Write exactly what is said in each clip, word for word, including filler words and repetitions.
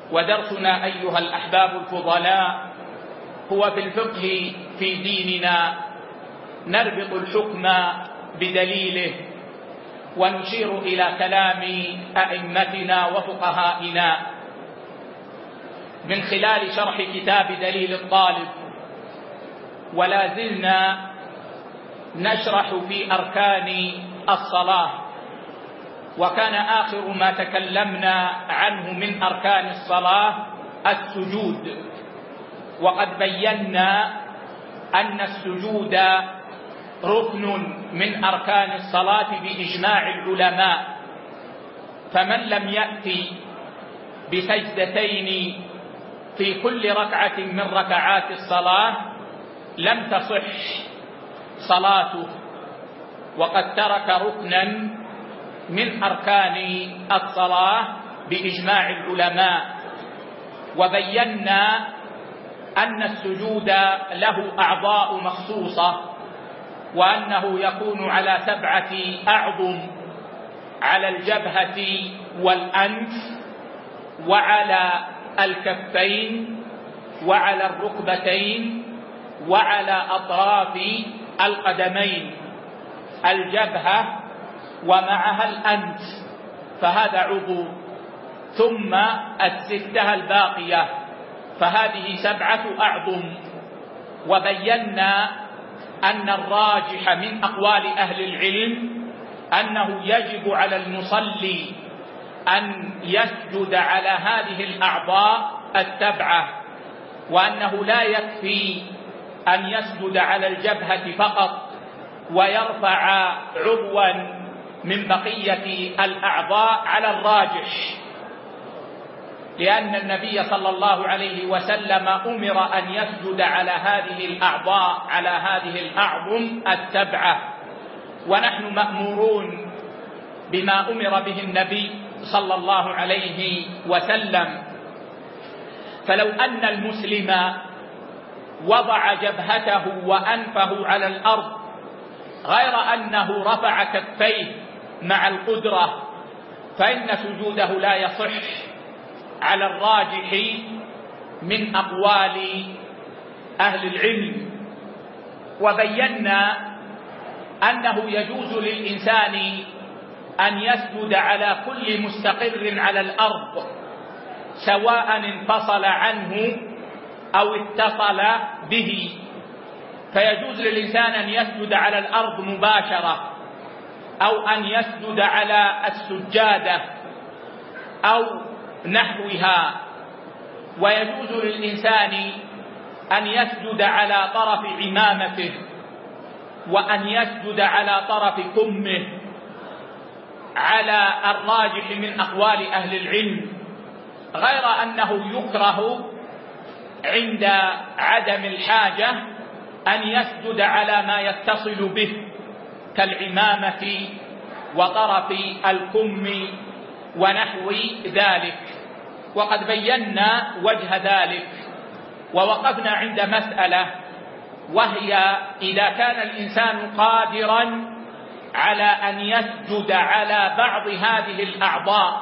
ودرسنا أيها الأحباب الفضلاء هو في الفقه في ديننا، نربط الحكم بدليله ونشير إلى كلام أئمتنا وفقهائنا من خلال شرح كتاب دليل الطالب. ولا زلنا نشرح في أركان الصلاة، وكان آخر ما تكلمنا عنه من أركان الصلاة السجود، وقد بينا أن السجود ركن من أركان الصلاة بإجماع العلماء، فمن لم يأتي بسجدتين في كل ركعة من ركعات الصلاة لم تصح صلاته، وقد ترك ركنا من أركان الصلاة بإجماع العلماء. وبينا أن السجود له أعضاء مخصوصة، وأنه يكون على سبعة أعظم: على الجبهة والأنف، وعلى الكفين، وعلى الركبتين، وعلى أطراف القدمين. الجبهة ومعها الأنف فهذا عضو، ثم الستة الباقية فهذه سبعة أعظم. وبينا أن الراجح من أقوال أهل العلم أنه يجب على المصلي أن يسجد على هذه الأعضاء السبعة، وأنه لا يكفي أن يسجد على الجبهة فقط ويرفع عضوا من بقية الأعضاء على الراجح، لأن النبي صلى الله عليه وسلم أمر أن يسجد على هذه الأعضاء على هذه الأعظم السبعة، ونحن مأمورون بما أمر به النبي صلى الله عليه وسلم. فلو أن المسلم وضع جبهته وأنفه على الأرض غير أنه رفع كفيه مع القدرة فإن سجوده لا يصح على الراجح من أقوال أهل العلم. وبينا أنه يجوز للإنسان أن يسجد على كل مستقر على الأرض سواء انفصل عنه أو اتصل به، فيجوز للإنسان أن يسجد على الأرض مباشرة، أو أن يسجد على السجادة أو نحوها، ويجوز للإنسان أن يسجد على طرف عمامته، وأن يسجد على طرف كمه على الراجح من أقوال أهل العلم، غير أنه يكره عند عدم الحاجة أن يسجد على ما يتصل به كالعمامة وطرف الكم ونحو ذلك. وقد بينا وجه ذلك، ووقفنا عند مسألة، وهي إذا كان الإنسان قادرا على أن يسجد على بعض هذه الأعضاء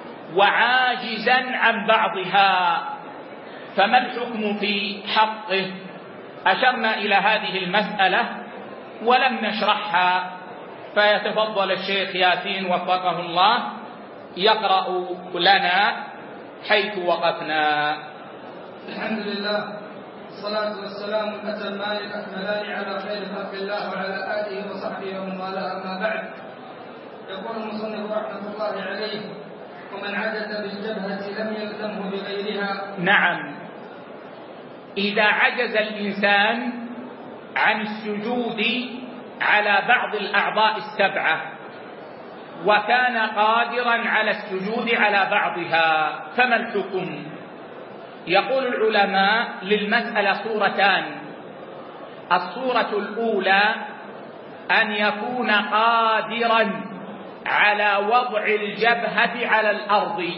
وعاجزا عن بعضها فما الحكم في حقه؟ أشرنا إلى هذه المسألة ولم نشرحها، فيتفضل الشيخ ياسين وفقه الله يقرأ لنا حيث وقفنا. الحمد لله، والصلاة والسلام الأتمان الأكملان على خير خلق الله وعلى آله وصحبه ومن والاه، أما بعد. يقول المصنف رحمة الله عليه: ومن عجز بالجبهة لم يلزمه بغيرها. نعم، إذا عجز الإنسان عن السجود على بعض الأعضاء السبعة وكان قادرا على السجود على بعضها فما الحكم؟ يقول العلماء للمسألة صورتان. الصورة الأولى أن يكون قادرا على وضع الجبهة على الأرض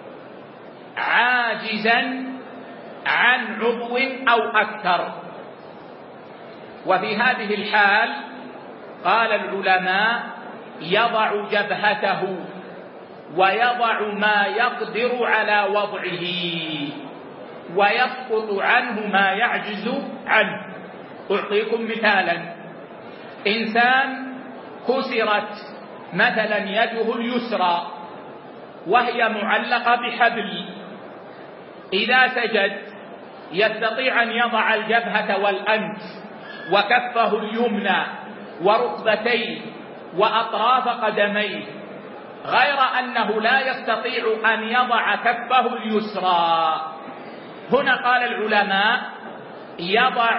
عاجزا عن عضو أو أكثر، وفي هذه الحال قال العلماء يضع جبهته ويضع ما يقدر على وضعه ويسقط عنه ما يعجز عنه. أعطيكم مثالا: إنسان كسرت مثلا يده اليسرى وهي معلقة بحبل، إذا سجد يستطيع أن يضع الجبهة والأنف وكفه اليمنى وركبتيه وأطراف قدميه، غير أنه لا يستطيع أن يضع كفه اليسرى. هنا قال العلماء: يضع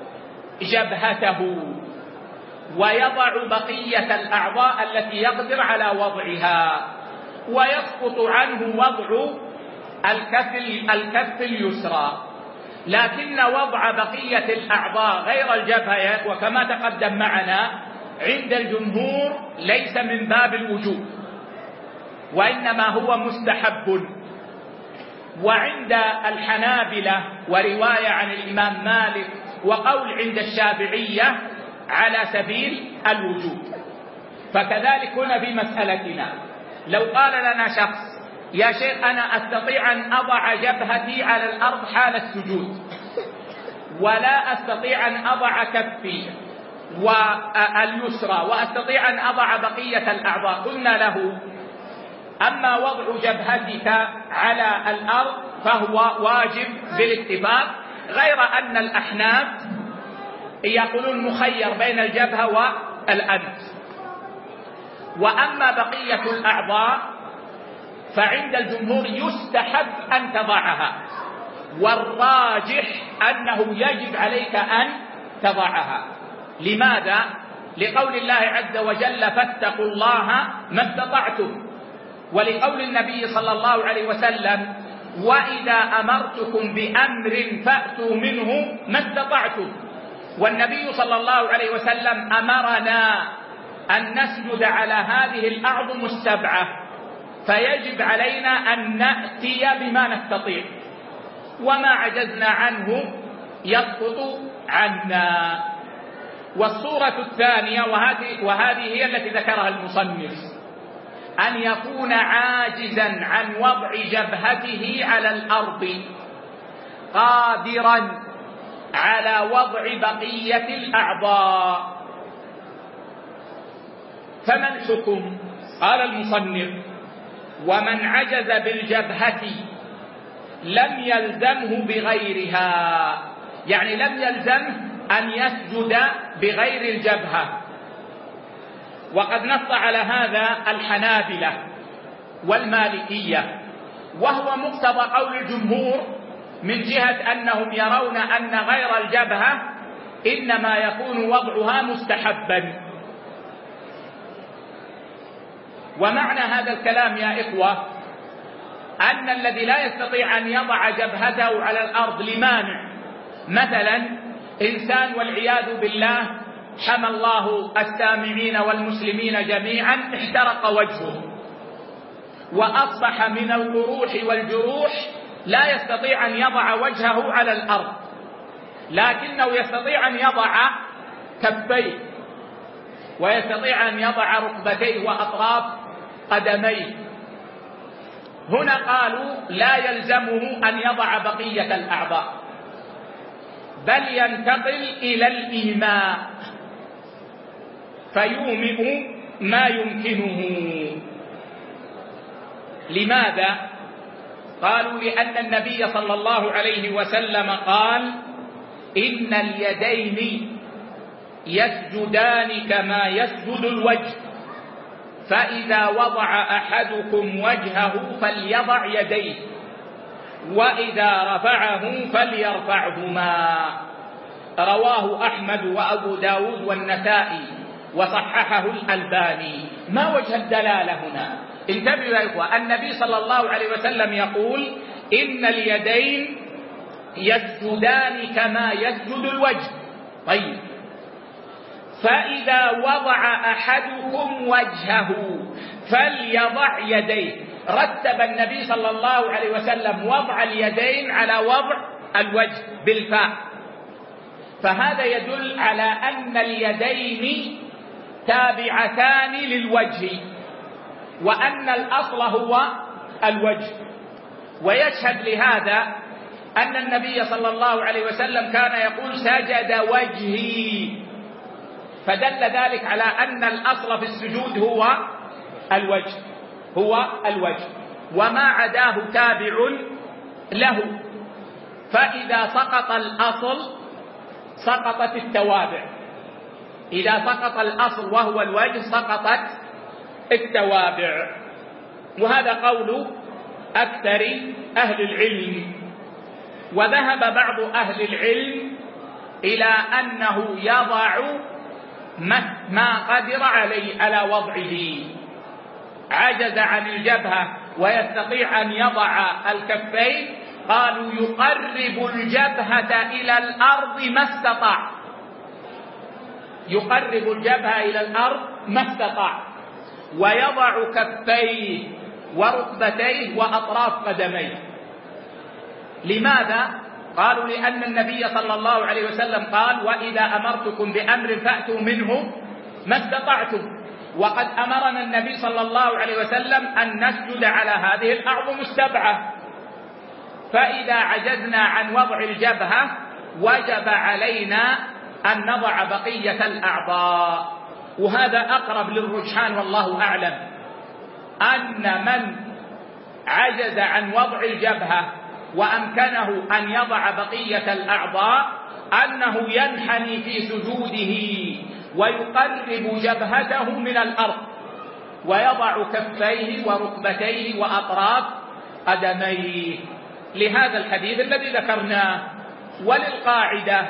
جبهته ويضع بقية الأعضاء التي يقدر على وضعها، ويسقط عنه وضع الكف الكف اليسرى. لكن وضع بقية الأعضاء غير الجبهة، وكما تقدم معنا عند الجمهور ليس من باب الوجوب، وإنما هو مستحب. وعند الحنابلة ورواية عن الإمام مالك وقول عند الشافعية على سبيل الوجوب. فكذلك هنا في مسألتنا، لو قال لنا شخص: يا شيخ أنا أستطيع أن أضع جبهتي على الأرض حال السجود ولا أستطيع أن أضع كفي واليسرى وأستطيع أن أضع بقية الأعضاء، قلنا له: أما وضع جبهتك على الأرض فهو واجب بالاتفاق، غير أن الأحناف يقولون مخير بين الجبهة والأنف. وأما بقية الأعضاء فعند الجمهور يستحب أن تضعها، والراجح أنه يجب عليك أن تضعها. لماذا؟ لقول الله عز وجل: فاتقوا الله ما استطعتم، ولقول النبي صلى الله عليه وسلم: وإذا أمرتكم بأمر فأتوا منه ما استطعتم. والنبي صلى الله عليه وسلم أمرنا أن نسجد على هذه الأعظم السبعة، فيجب علينا أن نأتي بما نستطيع، وما عجزنا عنه يسقط عنا. والصورة الثانية، وهذه, وهذه هي التي ذكرها المصنف، أن يكون عاجزا عن وضع جبهته على الأرض قادرا على وضع بقية الأعضاء. فما الحكم؟ قال المصنف: ومن عجز بالجبهة لم يلزمه بغيرها، يعني لم يلزمه أن يسجد بغير الجبهة. وقد نص على هذا الحنابلة والمالكية، وهو مقتضى قول الجمهور من جهة أنهم يرون أن غير الجبهة إنما يكون وضعها مستحبا. ومعنى هذا الكلام يا إخوة أن الذي لا يستطيع أن يضع جبهته على الأرض لمانع، مثلا إنسان والعياذ بالله حمى الله السامعين والمسلمين جميعا احترق وجهه وأصبح من القروح والجروح لا يستطيع أن يضع وجهه على الأرض، لكنه يستطيع أن يضع كفيه ويستطيع أن يضع ركبتيه وأطراف قدميه. هنا قالوا لا يلزمه أن يضع بقية الأعضاء، بل ينتقل إلى الإيماء فيومئ ما يمكنه. لماذا؟ قالوا لأن النبي صلى الله عليه وسلم قال: إن اليدين يسجدان كما يسجد الوجه، فإذا وضع أحدكم وجهه فليضع يديه، وإذا رفعه فليرفعهما. رواه أحمد وأبو داود والنسائي وصححه الألباني. ما وجه الدلالة هنا؟ انتبهوا يا إخوة، النبي صلى الله عليه وسلم يقول: إن اليدين يسجدان كما يسجد الوجه. طيب، فإذا وضع أحدكم وجهه فليضع يديه، رتب النبي صلى الله عليه وسلم وضع اليدين على وضع الوجه بالفاء، فهذا يدل على أن اليدين تابعتان للوجه، وأن الأصل هو الوجه. ويشهد لهذا أن النبي صلى الله عليه وسلم كان يقول سجد وجهي، فدل ذلك على أن الأصل في السجود هو الوجه هو الوجه وما عداه تابع له. فإذا سقط الأصل سقطت التوابع، إذا سقط الأصل وهو الوجه سقطت التوابع. وهذا قول أكثر أهل العلم. وذهب بعض أهل العلم إلى أنه يضع ما قدر عليه على وضعه. عجز عن الجبهة ويستطيع أن يضع الكفين، قالوا يقرب الجبهة إلى الأرض ما استطاع، يقرب الجبهة إلى الأرض ما استطاع، ويضع كفيه وركبتيه وأطراف قدميه. لماذا؟ قالوا لأن النبي صلى الله عليه وسلم قال وإذا أمرتكم بأمر فأتوا منه ما استطعتم. وقد أمرنا النبي صلى الله عليه وسلم أن نسجد على هذه الأعظم السبعة، فإذا عجزنا عن وضع الجبهة وجب علينا أن نضع بقية الأعضاء. وهذا أقرب للرجحان والله أعلم، أن من عجز عن وضع الجبهة وأمكنه أن يضع بقية الأعضاء أنه ينحني في سجوده ويقرب جبهته من الأرض ويضع كفيه وركبتيه وأطراف قدميه، لهذا الحديث الذي ذكرناه. وللقاعدة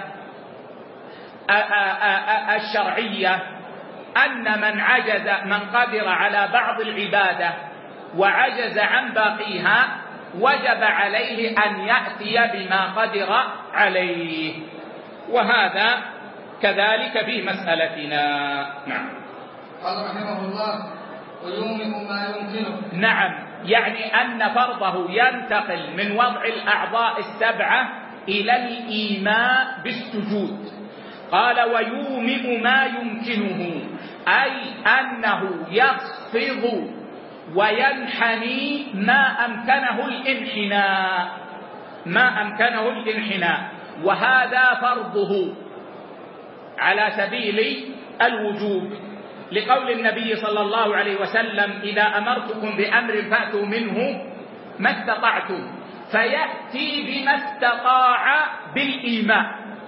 الشرعية أن من عجز من قدر على بعض العبادة وعجز عن باقيها وجب عليه أن يأتي بما قدر عليه، وهذا كذلك في مسألتنا. نعم. قال رحمه الله ويومئ ما يمكنه. نعم، يعني أن فرضه ينتقل من وضع الأعضاء السبعة إلى الإيماء بالسجود. قال ويومئ ما يمكنه، أي أنه يخفض وينحني ما أمكنه الانحناء ما أمكنه الانحناء وهذا فرضه على سبيل الوجوب، لقول النبي صلى الله عليه وسلم إذا أمرتكم بأمر فأتوا منه ما استطعتم، فيأتي بما استطاع بالإيماء.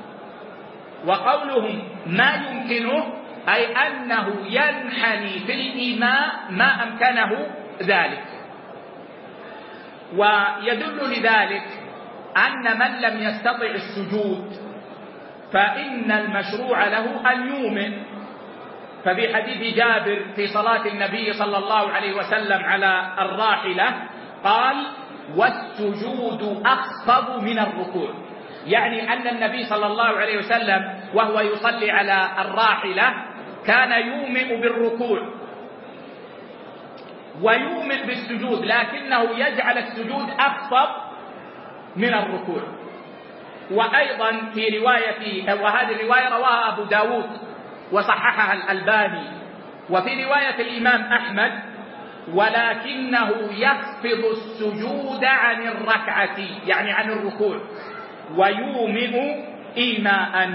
وقولهم ما يمكنه أي أنه ينحني في الإيماء ما أمكنه ذلك. ويدل لذلك أن من لم يستطع السجود فإن المشروع له أن يؤمن. ففي حديث جابر في صلاة النبي صلى الله عليه وسلم على الراحلة قال والسجود أخفض من الركوع، يعني أن النبي صلى الله عليه وسلم وهو يصلي على الراحلة كان يؤمن بالركوع ويؤمن بالسجود، لكنه يجعل السجود أخفض من الركوع. وأيضا في رواية، وهذه الرواية رواها أبو داود وصححها الألباني، وفي رواية الإمام أحمد ولكنه يخفض السجود عن الركعة يعني عن الركوع ويومئ إيماء.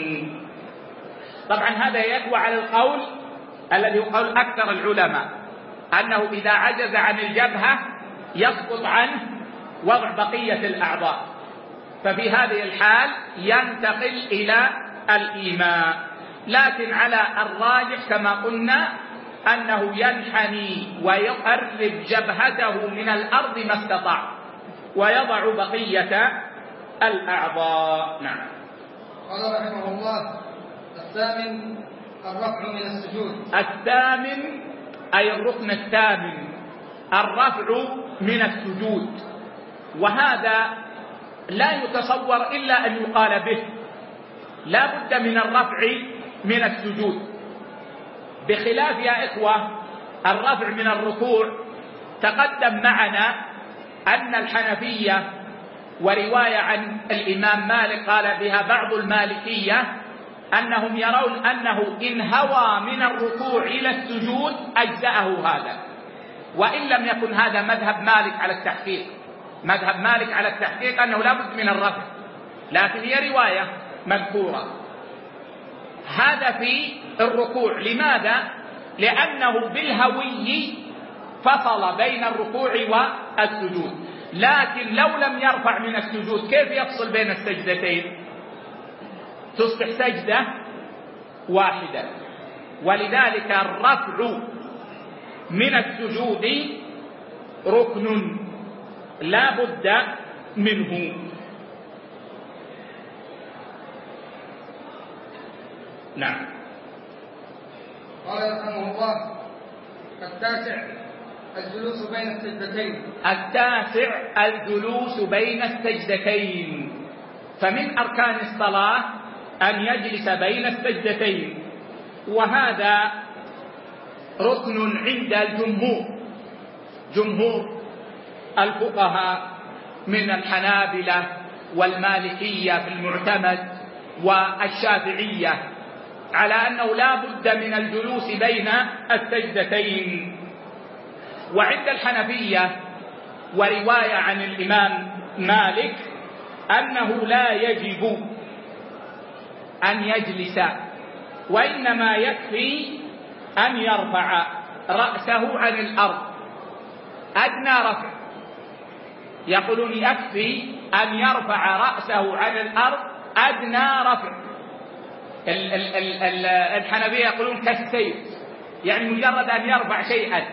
طبعا هذا يقوى على القول الذي يقول أكثر العلماء أنه إذا عجز عن الجبهة يسقط عنه وضع بقية الأعضاء، ففي هذه الحال ينتقل إلى الإيماء. لكن على الراجح كما قلنا أنه ينحني ويقرب جبهته من الأرض ما استطاع ويضع بقية الأعضاء. نعم. قال رحمه الله الثامن الرفع من السجود. الثامن أي الركن الثامن الرفع من السجود، وهذا لا يتصور إلا أن يقال به، لا بد من الرفع من السجود، بخلاف يا إخوة الرفع من الركوع. تقدم معنا أن الحنفية ورواية عن الإمام مالك قال بها بعض المالكية أنهم يرون أنه إن هوى من الركوع إلى السجود أجزأه هذا، وإن لم يكن هذا مذهب مالك على التحقيق. مذهب مالك على التحقيق أنه لا بد من الرفع، لكن هي رواية مذكورة. هذا في الركوع. لماذا؟ لأنه بالهوي فصل بين الركوع والسجود، لكن لو لم يرفع من السجود كيف يفصل بين السجدتين؟ تصبح سجدة واحدة. ولذلك الرفع من السجود ركن لا بد منه. نعم. قال رحمه الله: التاسع الجلوس بين السجدتين. التاسع الجلوس بين السجدتين. فمن أركان الصلاة أن يجلس بين السجدتين، وهذا ركن عند الجمهور، جمهور الفقهاء من الحنابلة والمالكية في المعتمد والشافعية، على أنه لا بد من الجلوس بين السجدتين. وعند الحنفية ورواية عن الإمام مالك أنه لا يجب أن يجلس، وإنما يكفي أن يرفع رأسه عن الأرض أدنى رفع. يقولون يكفي أن يرفع رأسه عن الأرض أدنى رفع. الحنفية يقولون كالسيف، يعني مجرد أن يرفع شيئا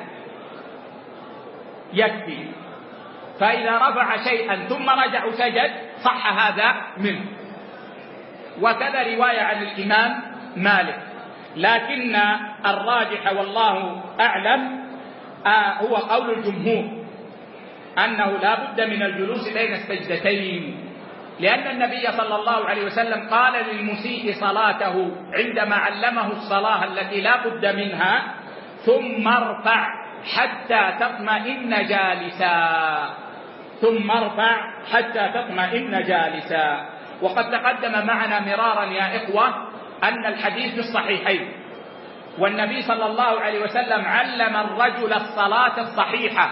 يكفي، فإذا رفع شيئا ثم رجع وسجد صح هذا منه. وكذا رواية عن الإمام مالك، لكن الراجح والله أعلم هو قول الجمهور أنه لا بد من الجلوس بين السجدتين، لأن النبي صلى الله عليه وسلم قال للمسيء صلاته عندما علمه الصلاة التي لا بد منها: ثم ارفع حتى تطمئن جالسا، ثم ارفع حتى تطمئن جالسا. وقد تقدم معنا مرارا يا إخوة أن الحديث في الصحيحين، والنبي صلى الله عليه وسلم علم الرجل الصلاة الصحيحة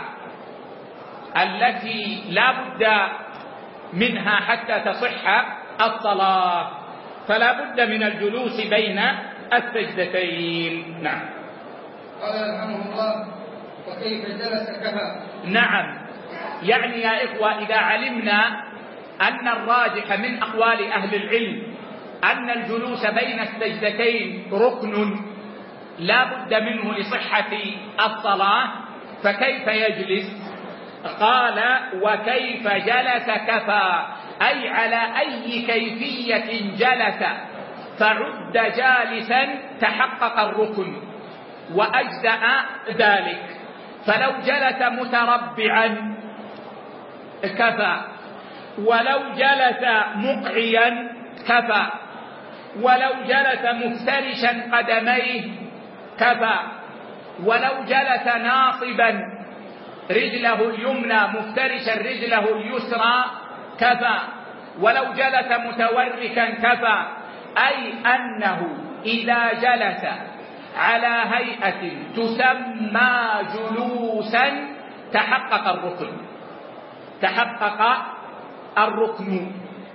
التي لا بد منها حتى تصح الصلاة، فلا بد من الجلوس بين السجدتين. نعم. قال رحمه الله: وكيف جلس كفى. نعم، يعني يا إخوة إذا علمنا أن الراجح من أقوال أهل العلم أن الجلوس بين السجدتين ركن لا بد منه لصحة الصلاة، فكيف يجلس؟ قال: وكيف جلس كفى، أي على أي كيفية جلس فعد جالسا تحقق الركن وأجزأ ذلك. فلو جلس متربعا كفى، ولو جلس مقعيا كفى، ولو جلس مفترشا قدميه كفى، ولو جلس ناصبا رجله اليمنى مفترشا رجله اليسرى كفى، ولو جلس متوركا كفى. أي أنه إذا جلس على هيئة تسمى جلوسا تحقق الركن، تحقق الركن،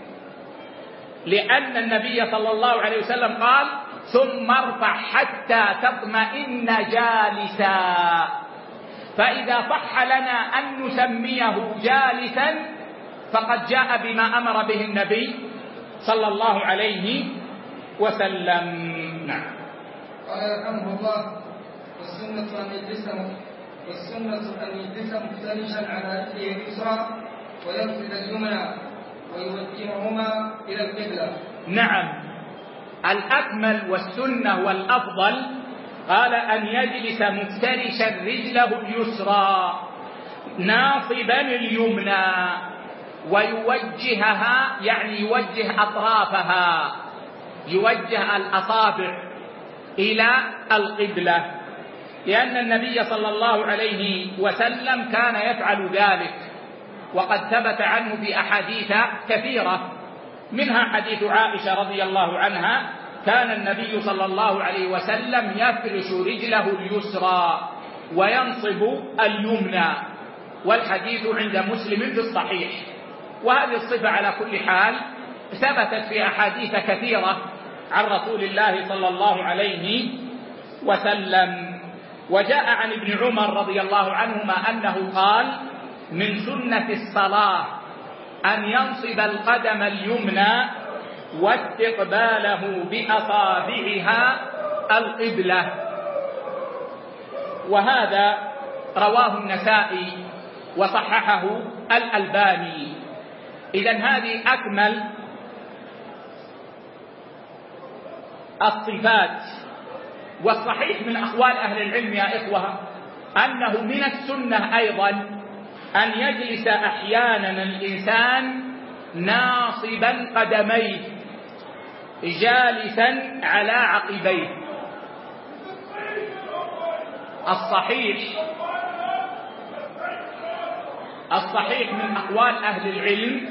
لأن النبي صلى الله عليه وسلم قال: ثم ارفع حتى تطمئن جالسا. فإذا صح لنا أن نسميه جالسا فقد جاء بما أمر به النبي صلى الله عليه وسلم. نعم. قال رحمه الله: والسنة أن يجلس والسنة أن يجلس مفترشا على رجله اليسرى ويمسك اليمنى ويوجههما إلى القبلة. نعم، الأكمل والسنة والأفضل قال أن يجلس مفترشا رجله اليسرى ناصبا اليمنى ويوجهها، يعني يوجه أطرافها، يوجه الأصابع إلى القبلة، لأن النبي صلى الله عليه وسلم كان يفعل ذلك، وقد ثبت عنه في أحاديث كثيرة، منها حديث عائشة رضي الله عنها: كان النبي صلى الله عليه وسلم يفرش رجله اليسرى وينصب اليمنى، والحديث عند مسلم في الصحيح. وهذه الصفة على كل حال ثبتت في أحاديث كثيرة عن رسول الله صلى الله عليه وسلم. وجاء عن ابن عمر رضي الله عنهما أنه قال: من سنة الصلاة أن ينصب القدم اليمنى واستقباله بأصابعها القبلة. وهذا رواه النسائي وصححه الألباني. إذن هذه أكمل الصفات. والصحيح من أقوال أهل العلم يا إخوة أنه من السنة أيضا أن يجلس أحيانا الإنسان ناصبا قدميه جالسا على عقبيه. الصحيح الصحيح من أقوال أهل العلم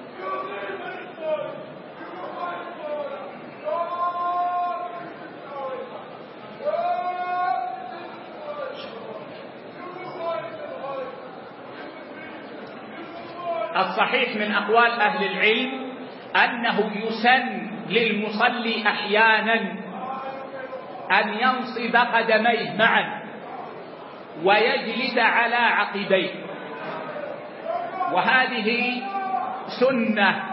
الصحيح من أقوال أهل العلم أنه يسن للمصلي أحيانا أن ينصب قدميه معا ويجلس على عقبيه، وهذه سنة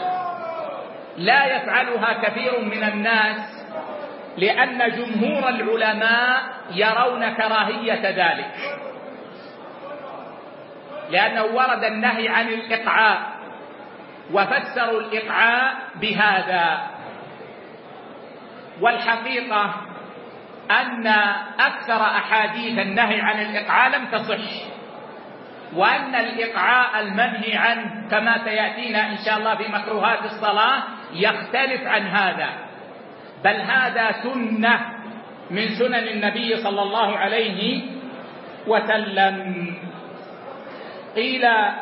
لا يفعلها كثير من الناس، لأن جمهور العلماء يرون كراهية ذلك، لأنه ورد النهي عن الإقعاء وفسروا الإقعاء بهذا. والحقيقة أن أكثر أحاديث النهي عن الإقعاء لم تصح، وأن الإقعاء المنهي عنه كما سيأتينا إن شاء الله في مكروهات الصلاة يختلف عن هذا، بل هذا سنة من سنن النبي صلى الله عليه وسلم. قيل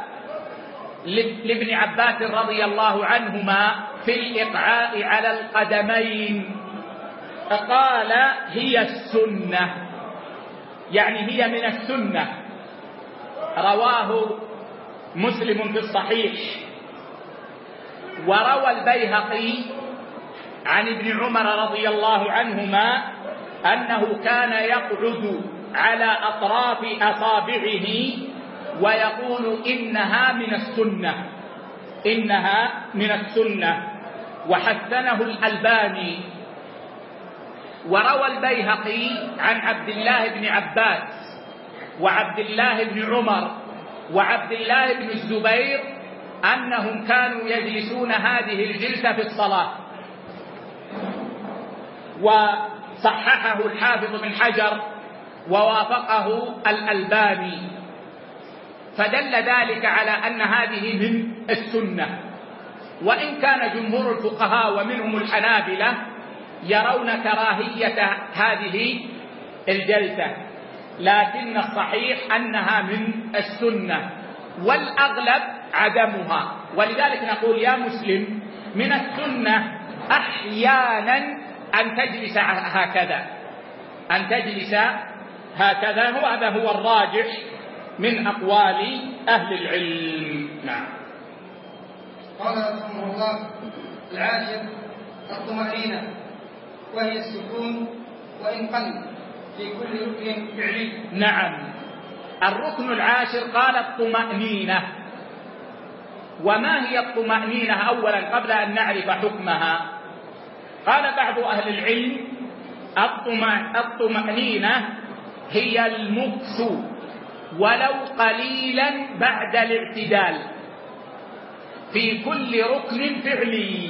لابن عباس رضي الله عنهما في الإقعاء على القدمين، قال: هي السنة، يعني هي من السنة. رواه مسلم في الصحيح. وروى البيهقي عن ابن عمر رضي الله عنهما أنه كان يقعد على أطراف أصابعه ويقول: إنها من السنة، إنها من السنة، وحسنه الألباني. وروى البيهقي عن عبد الله بن عباس وعبد الله بن عمر وعبد الله بن الزبير أنهم كانوا يجلسون هذه الجلسة في الصلاة، وصححه الحافظ بن حجر ووافقه الألباني، فدل ذلك على أن هذه من السنة. وإن كان جمهور الفقهاء ومنهم الحنابلة يرون كراهية هذه الجلسة، لكن الصحيح أنها من السنة، والأغلب عدمها. ولذلك نقول يا مسلم من السنة أحيانا أن تجلس هكذا، أن تجلس هكذا، وهذا هو الراجح من أقوال أهل العلم. نعم. قال رحمه الله: العاشر الطمأنينة، وهي السكون وإن قل في كل ركن فعلي. نعم. الركن العاشر قال الطمأنينة. وما هي الطمأنينة أولا قبل أن نعرف حكمها؟ قال بعض أهل العلم: الطمأنينة هي المكث ولو قليلا بعد الاعتدال في كل ركن فعلي.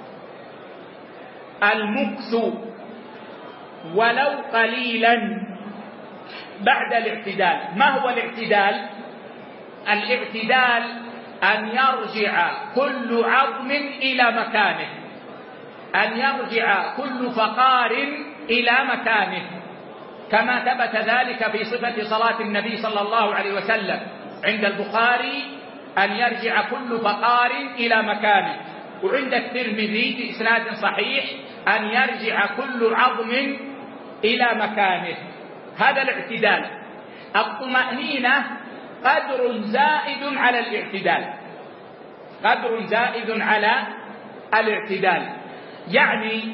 المكث ولو قليلا بعد الاعتدال. ما هو الاعتدال؟ الاعتدال أن يرجع كل عظم إلى مكانه، أن يرجع كل فقار إلى مكانه، كما ثبت ذلك في صفة صلاة النبي صلى الله عليه وسلم عند البخاري أن يرجع كل فقار إلى مكانه، وعند الترمذي في إسناد صحيح أن يرجع كل عظم إلى مكانه. هذا الاعتدال. الطمأنينة قدر زائد على الاعتدال، قدر زائد على الاعتدال. يعني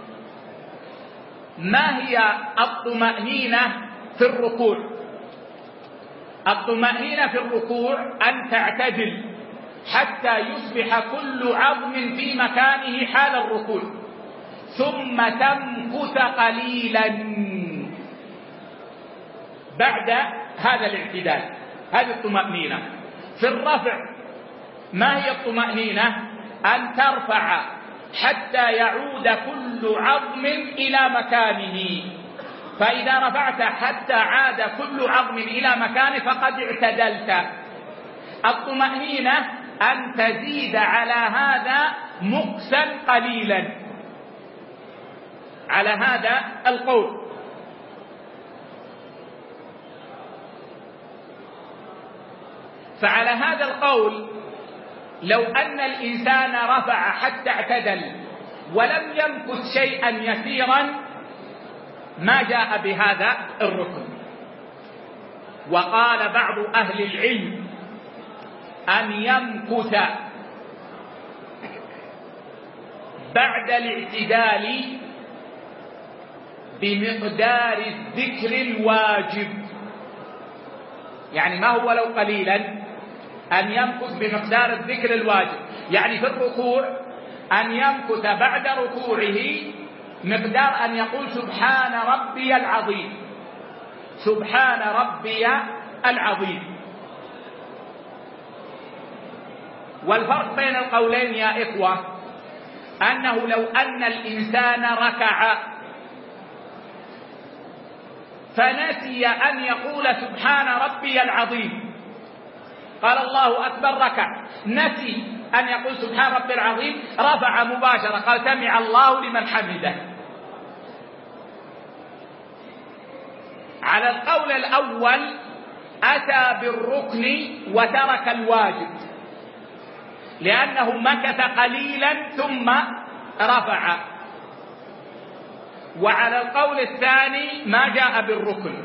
ما هي الطمأنينة في الركوع؟ الطمأنينة في الركوع أن تعتدل حتى يصبح كل عظم في مكانه حال الركوع، ثم تمكث قليلا بعد هذا الاعتدال. هذه الطمأنينة. في الرفع ما هي الطمأنينة؟ أن ترفع حتى يعود كل عظم إلى مكانه، فإذا رفعت حتى عاد كل عظم إلى مكانه فقد اعتدلت. الطمأنينة أن تزيد على هذا مكثا قليلا، على هذا القول. فعلى هذا القول لو أن الإنسان رفع حتى اعتدل ولم يمكث شيئا يسيرا ما جاء بهذا الركن. وقال بعض أهل العلم أن يمكث بعد الاعتدال بمقدار الذكر الواجب. يعني ما هو لو قليلا؟ أن يمكث بمقدار الذكر الواجب. يعني في الركوع أن يمكث بعد ركوعه مقدار أن يقول سبحان ربي العظيم، سبحان ربي العظيم. والفرق بين القولين يا إخوة أنه لو أن الإنسان ركع فنسي أن يقول سبحان ربي العظيم، قال الله أكبر، ركع، نسي أن يقول سبحان ربي العظيم، رفع مباشرة قال سمع الله لمن حمده. على القول الأول أتى بالركن وترك الواجب لأنه مكث قليلا ثم رفع. وعلى القول الثاني ما جاء بالركن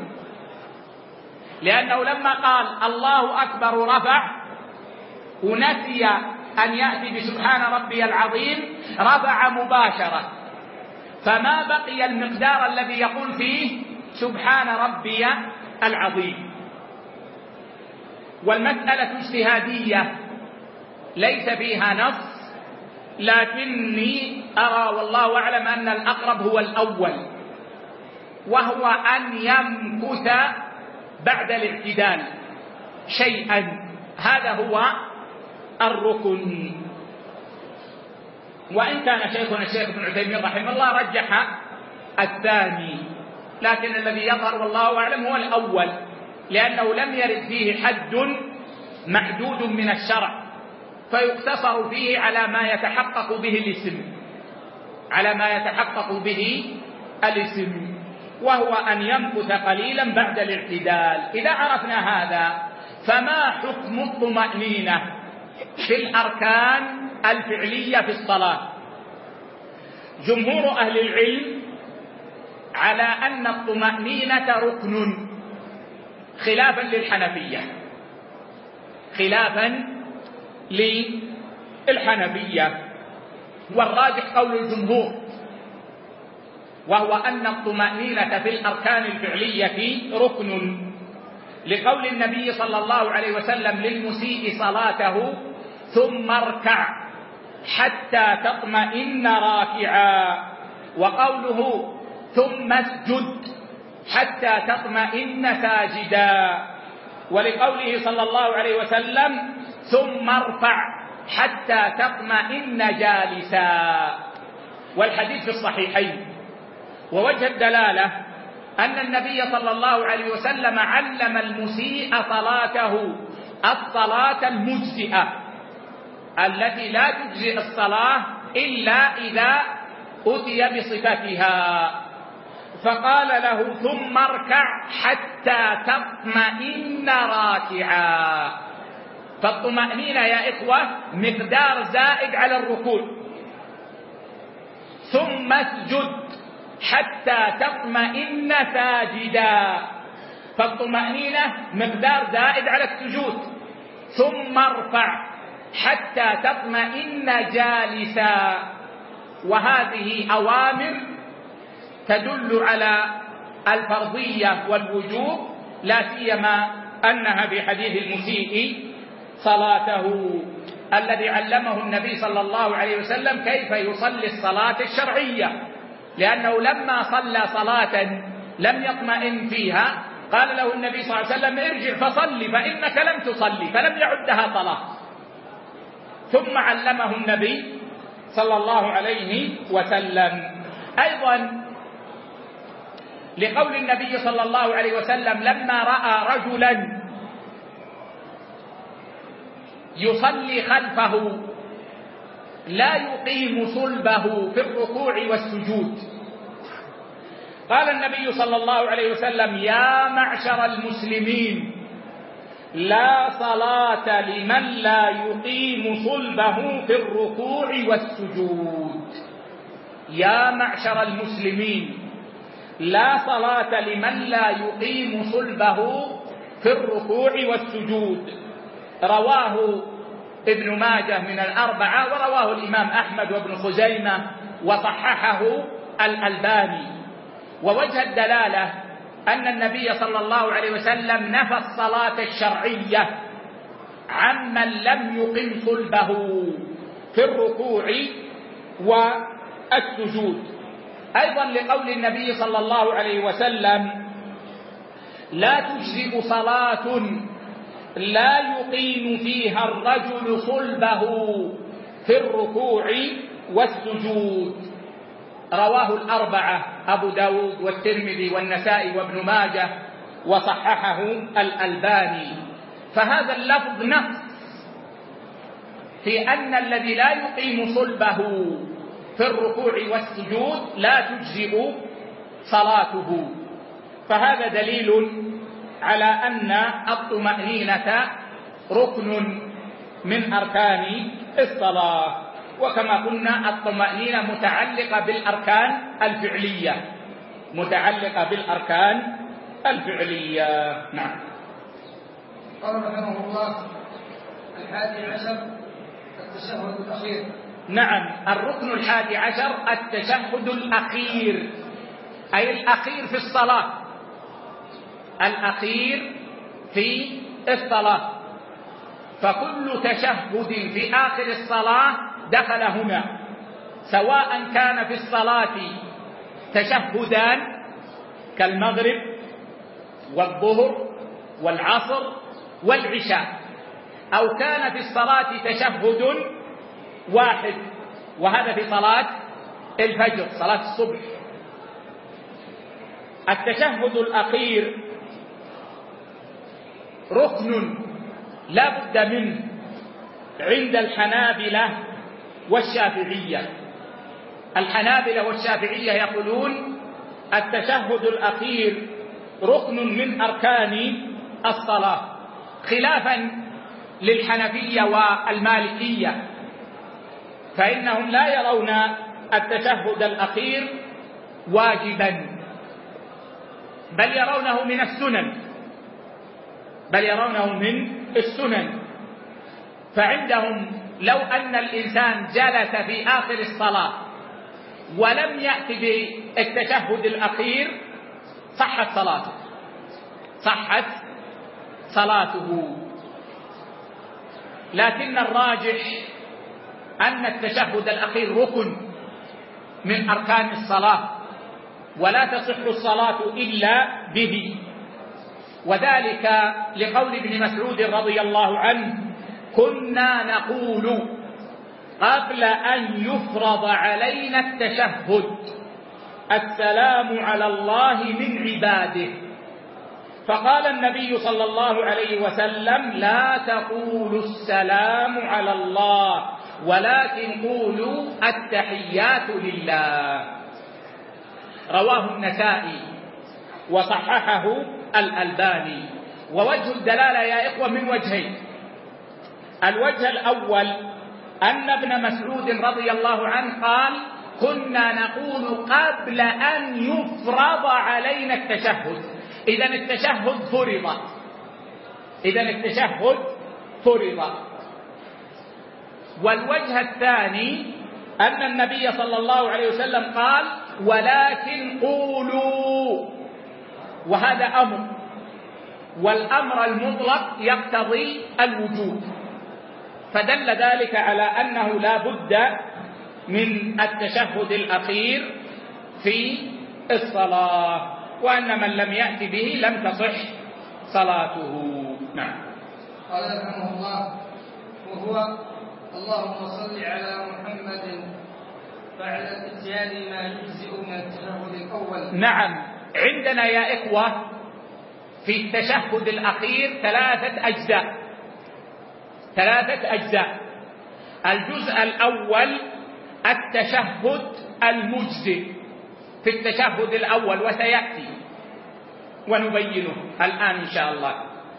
لأنه لما قال الله أكبر رفع ونسي أن يأتي بسبحان ربي العظيم رفع مباشرة، فما بقي المقدار الذي يقول فيه سبحان ربي العظيم. والمسألة اجتهادية ليس فيها نص، لكني أرى والله أعلم أن الأقرب هو الأول، وهو أن يمكث بعد الاعتدال شيئا، هذا هو الركن. وإن كان شيخنا الشيخ ابن عثيمين رحمه الله رجح الثاني، لكن الذي يظهر والله أعلم هو الأول، لأنه لم يرد فيه حد محدود من الشرع فيقتصر فيه على ما يتحقق به الاسم، على ما يتحقق به الاسم، وهو أن يمكث قليلا بعد الاعتدال. إذا عرفنا هذا فما حكم الطمأنينة في الأركان الفعلية في الصلاة؟ جمهور أهل العلم على أن الطمأنينة ركن، خلافا للحنفية، خلافا للحنفية. والراجح قول الجمهور، وهو أن الطمأنينة في الأركان الفعلية ركن، لقول النبي صلى الله عليه وسلم للمسيء صلاته ثم اركع حتى تطمئن راكعا، وقوله ثم اسجد حتى تطمئن ساجدا، ولقوله صلى الله عليه وسلم ثم ارفع حتى تطمئن جالسا، والحديث في الصحيحين. ووجه الدلالة أن النبي صلى الله عليه وسلم علم المسيء صلاته الصلاة المجزئة التي لا تجزئ الصلاة إلا إذا أتي بصفتها، فقال له ثم اركع حتى تطمئن راكعا. فالطمأنينة يا إخوة مقدار زائد على الركوع. ثم اسجد حتى تطمئن ساجدا، فالطمأنينة مقدار زائد على السجود. ثم ارفع حتى تطمئن جالسا. وهذه أوامر تدل على الفرضية والوجوب، لا سيما أنها في حديث المسيء صلاته الذي علمه النبي صلى الله عليه وسلم كيف يصلي الصلاة الشرعية، لأنه لما صلى صلاة لم يطمئن فيها قال له النبي صلى الله عليه وسلم ارجع فصلي فإنك لم تصلي، فلم يعدها صلاة. ثم علمه النبي صلى الله عليه وسلم. أيضا لقول النبي صلى الله عليه وسلم لما رأى رجلا يصلي خلفه لا يقيم صلبه في الركوع والسجود، قال النبي صلى الله عليه وسلم يا معشر المسلمين لا صلاة لمن لا يقيم صلبه في الركوع والسجود. يا معشر المسلمين لا صلاة لمن لا يقيم صلبه في الركوع والسجود. رواه ابن ماجه من الأربعة، ورواه الإمام أحمد وابن خزيمة وصححه الألباني. ووجه الدلالة أن النبي صلى الله عليه وسلم نفى الصلاة الشرعية عمن لم يقم صلبه في الركوع والسجود. أيضا لقول النبي صلى الله عليه وسلم لا تجزئ صلاة لا يقيم فيها الرجل صلبه في الركوع والسجود. رواه الأربعة أبو داود والترمذي والنسائي وابن ماجه وصححه الألباني. فهذا اللفظ نص في أن الذي لا يقيم صلبه في الركوع والسجود لا تجزئ صلاته. فهذا دليل على أن الطمأنينة ركن من أركان الصلاة. وكما قلنا الطمأنينة متعلقة بالأركان الفعلية متعلقة بالأركان الفعلية. نعم. قال رحمه الله الحادي عشر التشهد الأخير. نعم، الركن الحادي عشر التشهد الأخير، أي الأخير في الصلاة، الأخير في الصلاة. فكل تشهد في آخر الصلاة دخل هنا، سواء كان في الصلاة تشهدان كالمغرب والظهر والعصر والعشاء، أو كان في الصلاة تشهد واحد، وهذا في صلاة الفجر صلاة الصبح. التشهد الأخير ركن لا بد منه عند الحنابلة والشافعية. الحنابلة والشافعية يقولون التشهد الأخير ركن من أركان الصلاة، خلافا للحنفية والمالكية، فإنهم لا يرون التشهد الأخير واجبا، بل يرونه من السنن بل يرونه من السنن. فعندهم لو أن الإنسان جلس في آخر الصلاة ولم يأتي بالتشهد الأخير صحت صلاته صحت صلاته لكن الراجح أن التشهد الأخير ركن من أركان الصلاة، ولا تصح الصلاة إلا به. وذلك لقول ابن مسعود رضي الله عنه كنا نقول قبل أن يفرض علينا التشهد السلام على الله من عباده، فقال النبي صلى الله عليه وسلم لا تقولوا السلام على الله ولكن قولوا التحيات لله. رواه النسائي وصححه الألباني. ووجه الدلالة يا إخوة من وجهين. الوجه الأول أن ابن مسعود رضي الله عنه قال كنا نقول قبل أن يفرض علينا التشهد، إذا التشهد فرض، إذا التشهد فرض. والوجه الثاني أن النبي صلى الله عليه وسلم قال: ولكن قولوا، وهذا أمر، والأمر المطلق يقتضي الوجوب، فدل ذلك على أنه لا بد من التشهد الأخير في الصلاة، وأن من لم يأت به لم تصح صلاته. نعم. قال رحمه الله: وهو اللهم صل على محمد بعد الاتيان ما يجزئ من التشهد الأول. نعم، عندنا يا إخوة في التشهد الأخير ثلاثة أجزاء، ثلاثة أجزاء. الجزء الأول التشهد المجزئ في التشهد الأول، وسيأتي ونبينه الآن إن شاء الله.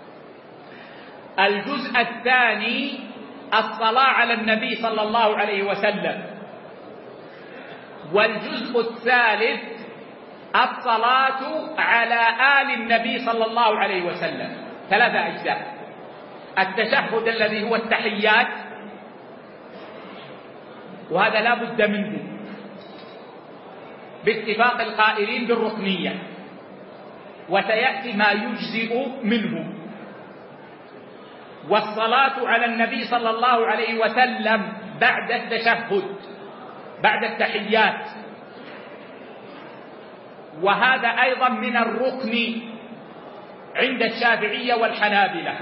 الجزء الثاني الصلاة على النبي صلى الله عليه وسلم. والجزء الثالث الصلاة على آل النبي صلى الله عليه وسلم. ثلاثة أجزاء: التشهد الذي هو التحيات، وهذا لا بد منه باتفاق القائلين بالركنية، وسيأتي ما يجزئ منه. والصلاة على النبي صلى الله عليه وسلم بعد التشهد، بعد التحيات، وهذا أيضا من الركن عند الشافعية والحنابلة.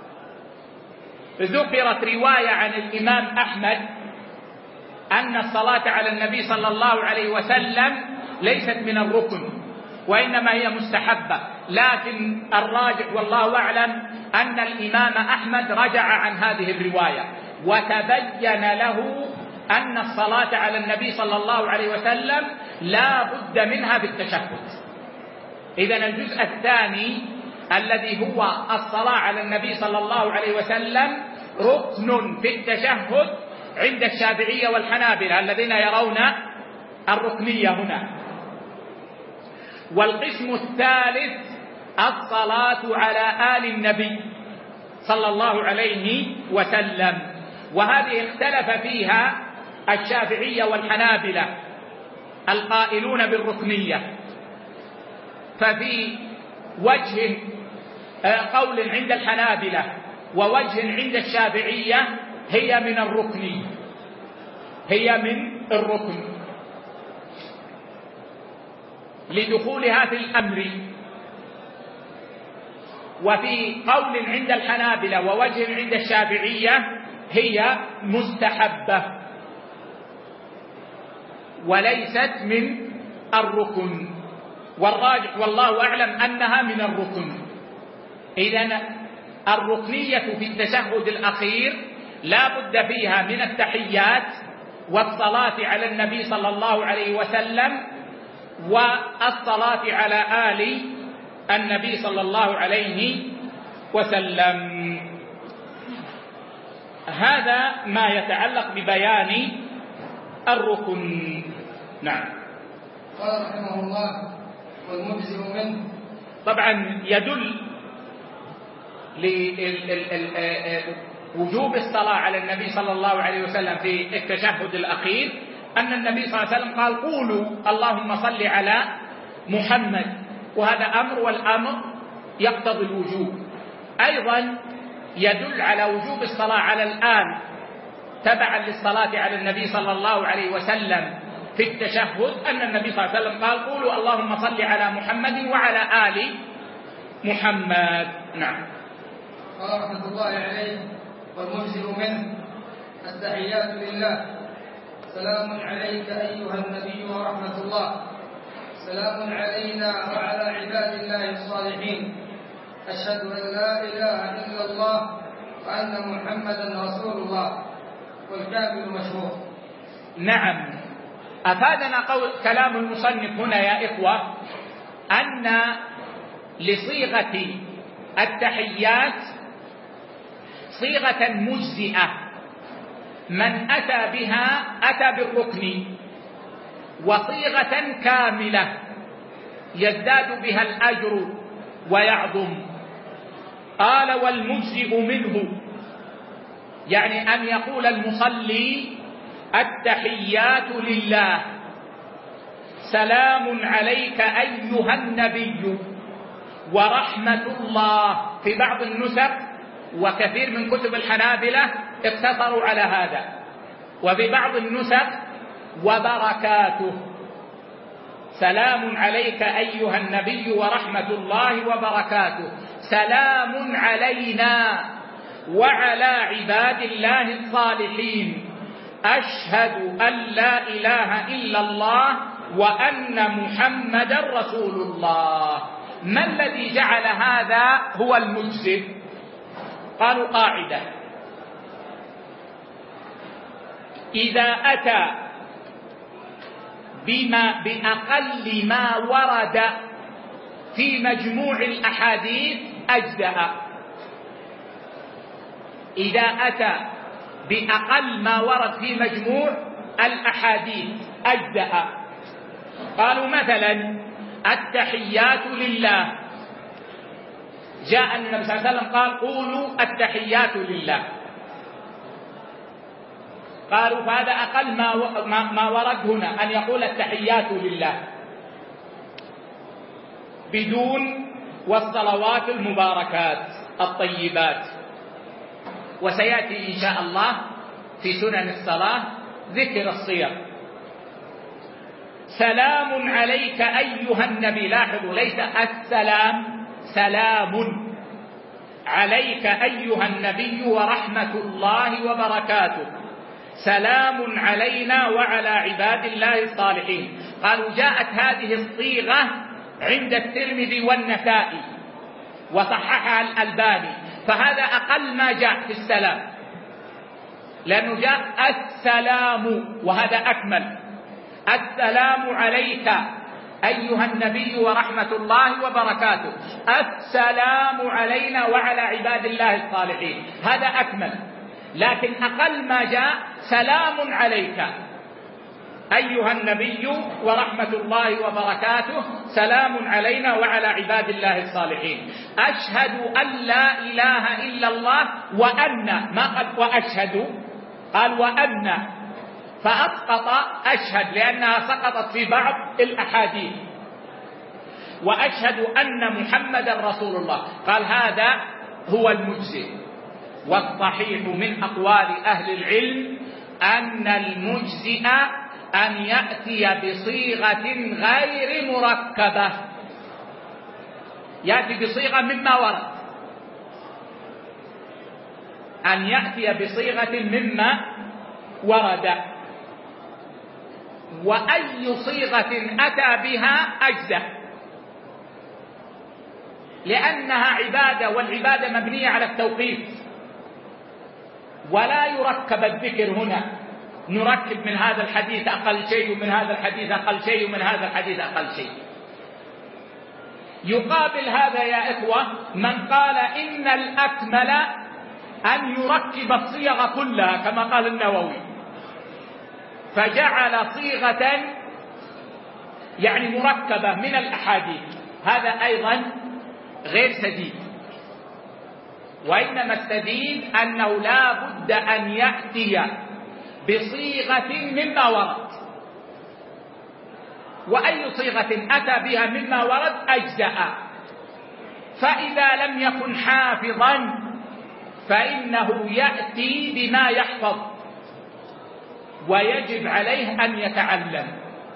ذكرت رواية عن الإمام أحمد أن الصلاة على النبي صلى الله عليه وسلم ليست من الركن، وإنما هي مستحبة، لكن الراجح والله أعلم أن الإمام أحمد رجع عن هذه الرواية، وتبين له أن الصلاة على النبي صلى الله عليه وسلم لا بد منها في التشهد. إذن الجزء الثاني الذي هو الصلاة على النبي صلى الله عليه وسلم ركن في التشهد عند الشافعية والحنابلة الذين يرون الركنية هنا. والقسم الثالث الصلاة على آل النبي صلى الله عليه وسلم، وهذه اختلف فيها الشافعية والحنابلة القائلون بالركنية. ففي وجه قول عند الحنابلة ووجه عند الشافعية هي من الركن، هي من الركن لدخولها في الأمر. وفي قول عند الحنابلة ووجه عند الشافعية هي مستحبة وليست من الركن، والراجح والله أعلم أنها من الركن. إذن الركنية في التشهد الأخير لا بد فيها من التحيات والصلاة على النبي صلى الله عليه وسلم والصلاة على آل النبي صلى الله عليه وسلم. هذا ما يتعلق ببيان الركن. نعم. قال رحمه الله: والمجزئ منه. طبعا يدل لوجوب الصلاة على النبي صلى الله عليه وسلم في التشهد الأخير أن النبي صلى الله عليه وسلم قال: قولوا اللهم صل على محمد، وهذا أمر، والأمر يقتضي الوجوب. أيضا يدل على وجوب الصلاة على الآل تبعا للصلاة على النبي صلى الله عليه وسلم في التشهد أن النبي صلى الله عليه وسلم قال: قولوا اللهم صل على محمد وعلى آل محمد. نعم. قال رحمة الله عليه: والمجزئ منه التحيات لله، سلام عليك أيها النبي ورحمة الله، سلام علينا وعلى عباد الله الصالحين، أشهد أن لا إله إلا الله وأن محمدا رسول الله، والكامل مشهور. نعم. أفادنا قول كلام المصنف هنا يا إخوة أن لصيغة التحيات صيغة مجزئة، من أتى بها أتى بالركن، وصيغة كاملة يزداد بها الأجر ويعظم. قال والمجزئ منه، يعني أن يقول المصلي التحيات لله، سلام عليك أيها النبي ورحمة الله. في بعض النسخ وكثير من كتب الحنابلة اقتصروا على هذا، وفي بعض النسخ وبركاته، سلام عليك أيها النبي ورحمة الله وبركاته، سلام علينا وعلى عباد الله الصالحين، أشهد أن لا إله إلا الله وأن محمدا رسول الله. ما الذي جعل هذا هو المجزئ؟ قالوا قاعدة: إذا أتى بما بأقل ما ورد في مجموع الأحاديث أجزأ. إذا أتى بأقل ما ورد في مجموع الأحاديث أجزأ. قالوا مثلا التحيات لله، جاء النبي صلى الله عليه وسلم قال قولوا التحيات لله، قالوا فهذا أقل ما ما ورد هنا، أن يقول التحيات لله بدون والصلوات المباركات الطيبات. وسيأتي إن شاء الله في سنن الصلاة ذكر الصيغ. سلام عليك أيها النبي، لاحظوا ليس السلام، سلام عليك أيها النبي ورحمة الله وبركاته، سلام علينا وعلى عباد الله الصالحين. قالوا جاءت هذه الصيغة عند الترمذي والنسائي وصححها الألباني، فهذا أقل ما جاء في السلام، لأنه جاء السلام وهذا أكمل. السلام عليك أيها النبي ورحمة الله وبركاته، السلام علينا وعلى عباد الله الصالحين، هذا أكمل. لكن أقل ما جاء سلام عليك أيها النبي ورحمة الله وبركاته، سلام علينا وعلى عباد الله الصالحين، أشهد أن لا إله إلا الله وأن، ما قال وأشهد، قال وأن، فأسقط أشهد لأنها سقطت في بعض الأحاديث، وأشهد أن محمدا رسول الله. قال هذا هو المجزئ. والصحيح من أقوال أهل العلم أن المجزئ أن يأتي بصيغة غير مركبة، يأتي بصيغة مما ورد، أن يأتي بصيغة مما ورد، وأي صيغة أتى بها أجزأ، لأنها عبادة، والعبادة مبنية على التوقيف، ولا يركب الذكر هنا، نركب من هذا الحديث أقل شيء ومن هذا الحديث أقل شيء ومن هذا الحديث أقل شيء. يقابل هذا يا إخوة من قال إن الأكمل أن يركب الصيغ كلها كما قال النووي، فجعل صيغة يعني مركبة من الأحاديث، هذا أيضا غير سديد. وإنما السديد أنه لا بد أن يأتي بصيغة مما ورد، وأي صيغة أتى بها مما ورد أجزأ. فإذا لم يكن حافظا فإنه يأتي بما يحفظ، ويجب عليه أن يتعلم،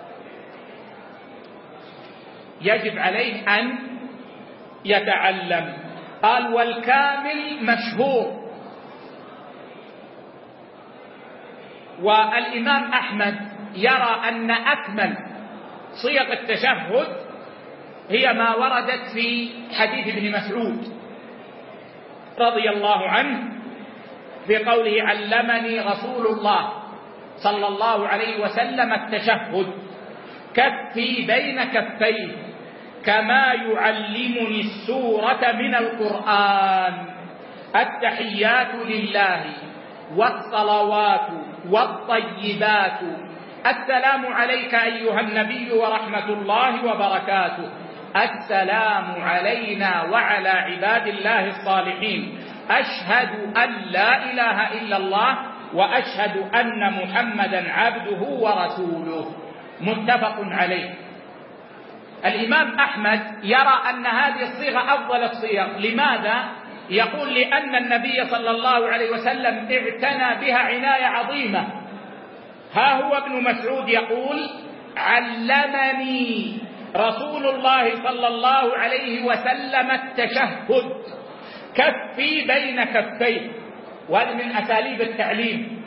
يجب عليه أن يتعلم. قال والكامل مشهور. والإمام أحمد يرى أن أكمل صيغ التشهد هي ما وردت في حديث ابن مسعود رضي الله عنه بقوله علمني رسول الله صلى الله عليه وسلم التشهد كفي بين كفيه كما يعلمني السورة من القرآن، التحيات لله والصلوات والطيبات، السلام عليك أيها النبي ورحمة الله وبركاته، السلام علينا وعلى عباد الله الصالحين، أشهد أن لا إله إلا الله وأشهد أن محمدا عبده ورسوله. متفق عليه. الإمام أحمد يرى أن هذه الصيغة أفضل الصيغ. لماذا؟ يقول لأن النبي صلى الله عليه وسلم اعتنى بها عناية عظيمة. ها هو ابن مسعود يقول: علمني رسول الله صلى الله عليه وسلم التشهد كفي بين كفيه. وهذا من أساليب التعليم.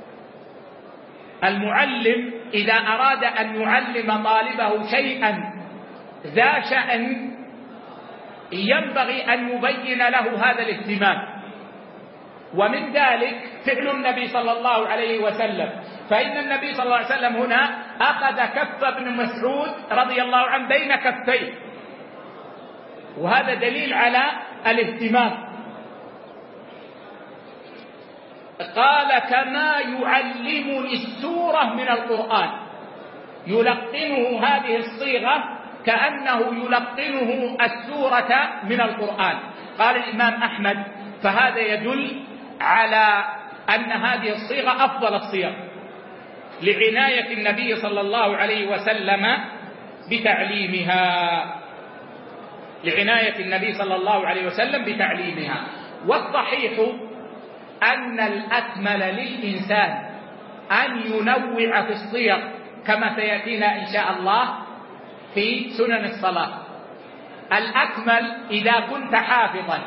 المعلم إذا أراد أن يعلم طالبه شيئا ذا شأن ينبغي أن يبين له هذا الاهتمام، ومن ذلك فعل النبي صلى الله عليه وسلم. فإن النبي صلى الله عليه وسلم هنا أخذ كف ابن مسعود رضي الله عنه بين كفيه، وهذا دليل على الاهتمام. قال: كما يعلمني السورة من القرآن. يلقنه هذه الصيغة كأنه يلقنه السورة من القرآن. قال الإمام أحمد: فهذا يدل على أن هذه الصيغة أفضل الصيغ لعناية النبي صلى الله عليه وسلم بتعليمها لعناية النبي صلى الله عليه وسلم بتعليمها. والصحيح أن الأكمل للإنسان أن ينوع في الصيغ كما سيأتينا إن شاء الله في سنن الصلاة. الأكمل إذا كنت حافظا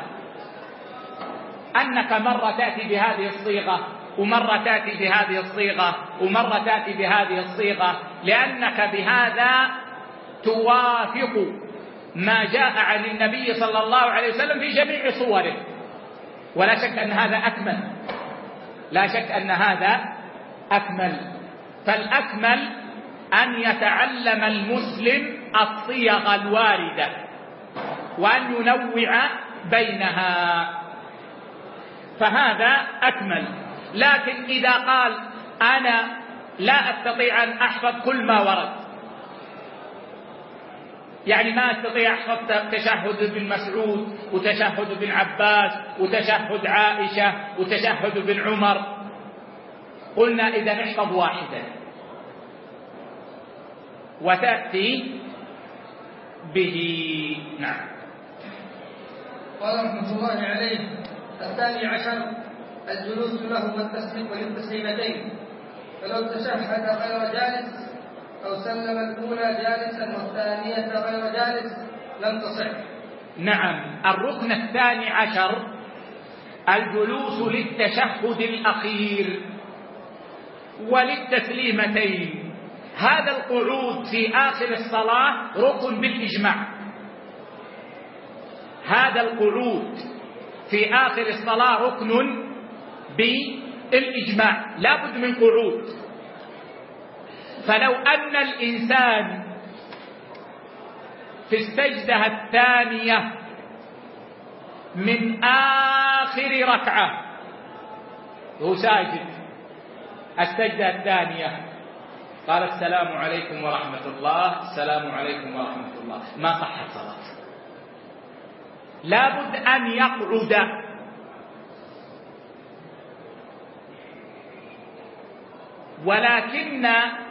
أنك مرة تأتي بهذه الصيغة ومرة تأتي بهذه الصيغة ومرة تأتي بهذه الصيغة، لأنك بهذا توافق ما جاء عن النبي صلى الله عليه وسلم في جميع صوره. ولا شك أن هذا أكمل لا شك أن هذا أكمل. فالأكمل أن يتعلم المسلم الصيغ الواردة وأن ينوع بينها، فهذا أكمل. لكن إذا قال: أنا لا أستطيع أن أحفظ كل ما ورد، يعني ما أستطيع أحفظ تشهد ابن مسعود وتشهد ابن عباس وتشهد عائشة وتشهد ابن عمر، قلنا إذا احفظ واحدا وتأتي به. نعم. قال رحمة الله عليه: الثاني عشر الجلوس له والتسليمتين، فلو تشهد غير جالس أو سلم الأولى جالسا والثانية غير جالس لم تصح. نعم. الركن الثاني عشر الجلوس للتشهد الأخير وللتسليمتين. هذا القعود في آخر الصلاة ركن بالإجماع. هذا القعود في آخر الصلاة ركن بالإجماع، لا بد من قعود. فلو أن الإنسان في السجدة الثانية من آخر ركعة هو ساجد السجدة الثانية قال: السلام عليكم ورحمة الله، السلام عليكم ورحمة الله، ما صحت صلاة. لا بد أن يقعد. ولكن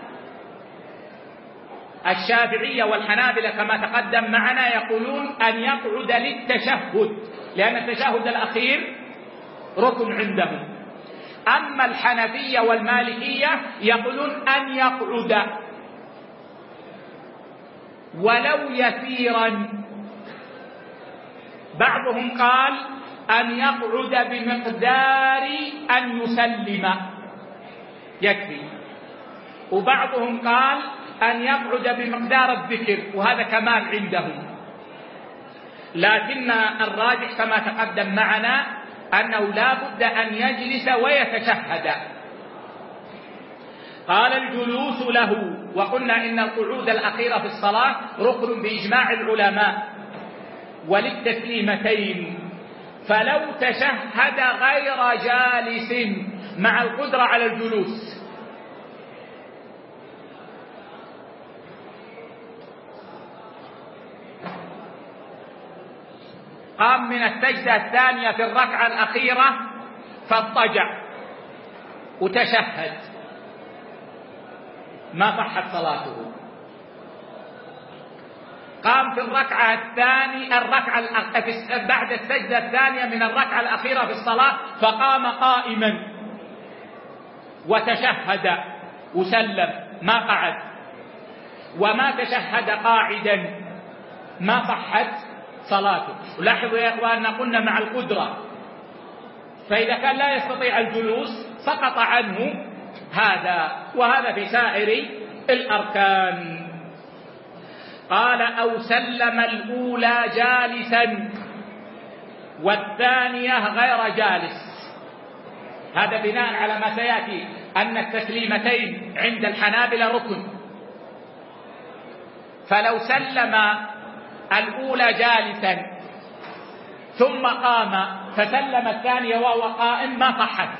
الشافعية والحنابلة كما تقدم معنا يقولون أن يقعد للتشهد، لأن التشهد الأخير ركن عندهم. أما الحنفية والمالكية يقولون أن يقعد ولو يسيرا. بعضهم قال أن يقعد بمقدار أن يسلم يكفي، وبعضهم قال أن يقعد بمقدار الذكر، وهذا كمال عندهم. لكن الراجح كما تقدم معنا أنه لا بد أن يجلس ويتشهد. قال: الجلوس له. وقلنا إن القعود الأخير في الصلاة ركن بإجماع العلماء. وللتسليمتين، فلو تشهد غير جالس مع القدرة على الجلوس قام من السجدة الثانية في الركعة الأخيرة فاضطجع وتشهد، ما صحت صلاته. قام في الركعة الثانية الركعة بعد السجدة الثانية من الركعة الأخيرة في الصلاة فقام قائما وتشهد وسلم، ما قعد، وما تشهد قاعدا، ما صحت صلاته. لاحظوا يا إخواننا قلنا مع القدرة، فإذا كان لا يستطيع الجلوس سقط عنه هذا، وهذا في سائر الأركان. قال: أو سلم الأولى جالسا والثانية غير جالس. هذا بناء على ما سيأتي أن التسليمتين عند الحنابلة ركن، فلو سلم الأولى جالسا ثم قام فسلم الثانية وهو قائم ما صحت،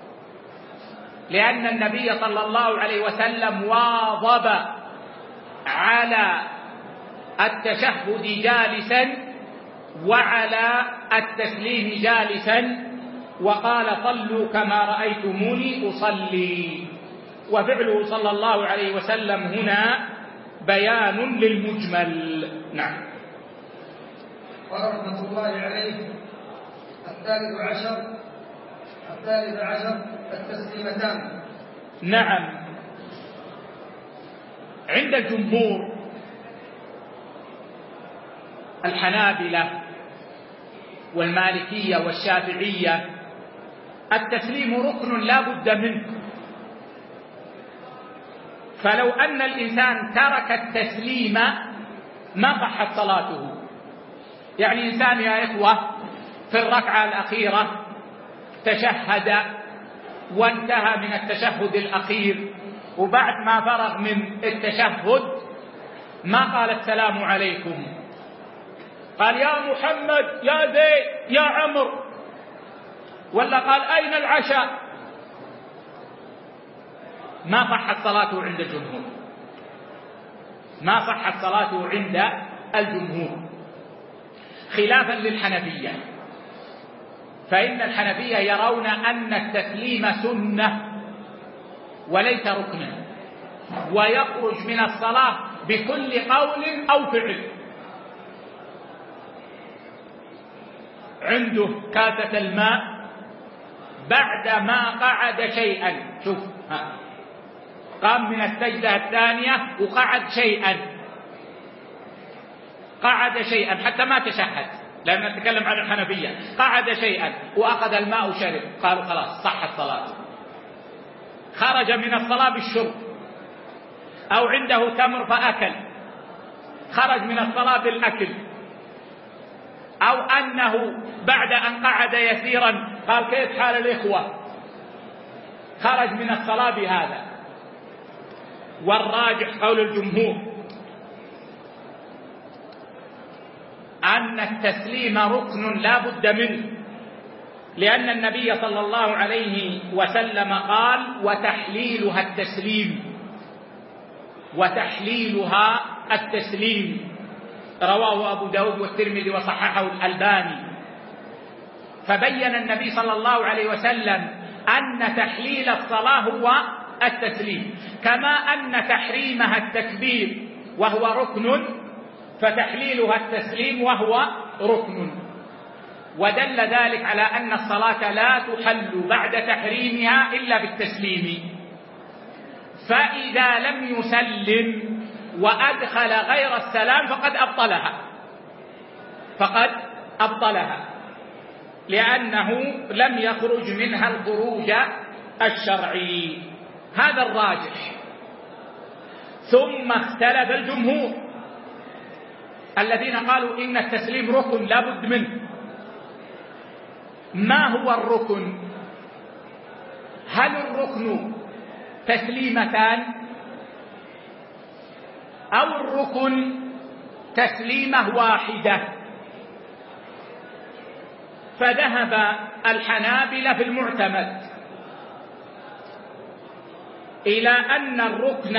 لأن النبي صلى الله عليه وسلم واظب على التشهد جالسا وعلى التسليم جالسا، وقال: صلوا كما رأيتموني أصلي. وفعله صلى الله عليه وسلم هنا بيان للمجمل. نعم. قال رحمة الله عليه: الثالث عشر الثالث عشر التسليمتان. نعم. عند الجمهور الحنابلة والمالكية والشافعية التسليم ركن لا بد منه، فلو أن الإنسان ترك التسليم ما صحت صلاته. يعني إنسان يا إخوة في الركعة الأخيرة تشهد وانتهى من التشهد الأخير، وبعد ما فرغ من التشهد ما قال السلام عليكم، قال: يا محمد، يا زيد، يا عمرو، ولا قال: أين العشاء، ما صحت صلاته عند الجمهور، ما صحت صلاته عند الجمهور، خلافا للحنفية، فإن الحنفية يرون أن التسليم سنة وليس ركنا، ويخرج من الصلاة بكل قول أو فعل. عنده كاسة الماء بعد ما قعد شيئا، شوف ها. قام من السجدة الثانية وقعد شيئا، قعد شيئا حتى ما تشهد، لأن نتكلم عن الحنفية، قعد شيئا وأخذ الماء وشرب، قالوا خلاص صحت صلاته. خرج من الصلاة بالشرب، أو عنده تمر فأكل، خرج من الصلاة بالأكل، أو أنه بعد أن قعد يسيرا قال: كيف حال الإخوة، خرج من الصلاة بهذا. والراجح قول الجمهور أن التسليم ركن لا بد منه، لأن النبي صلى الله عليه وسلم قال: وتحليلها التسليم، وتحليلها التسليم، رواه أبو داود والترمذي وصححه الألباني. فبين النبي صلى الله عليه وسلم أن تحليل الصلاة هو التسليم، كما أن تحريمها التكبير وهو ركن، فتحليلها التسليم وهو ركن. ودل ذلك على أن الصلاة لا تحل بعد تحريمها إلا بالتسليم، فإذا لم يسلم وأدخل غير السلام فقد أبطلها، فقد أبطلها، لأنه لم يخرج منها الخروج الشرعي. هذا الراجح. ثم اختلف الجمهور الذين قالوا إن التسليم ركن لا بد منه. ما هو الركن؟ هل الركن تسليمتان، أو الركن تسليمة واحدة؟ فذهب الحنابلة في المعتمد إلى أن الركن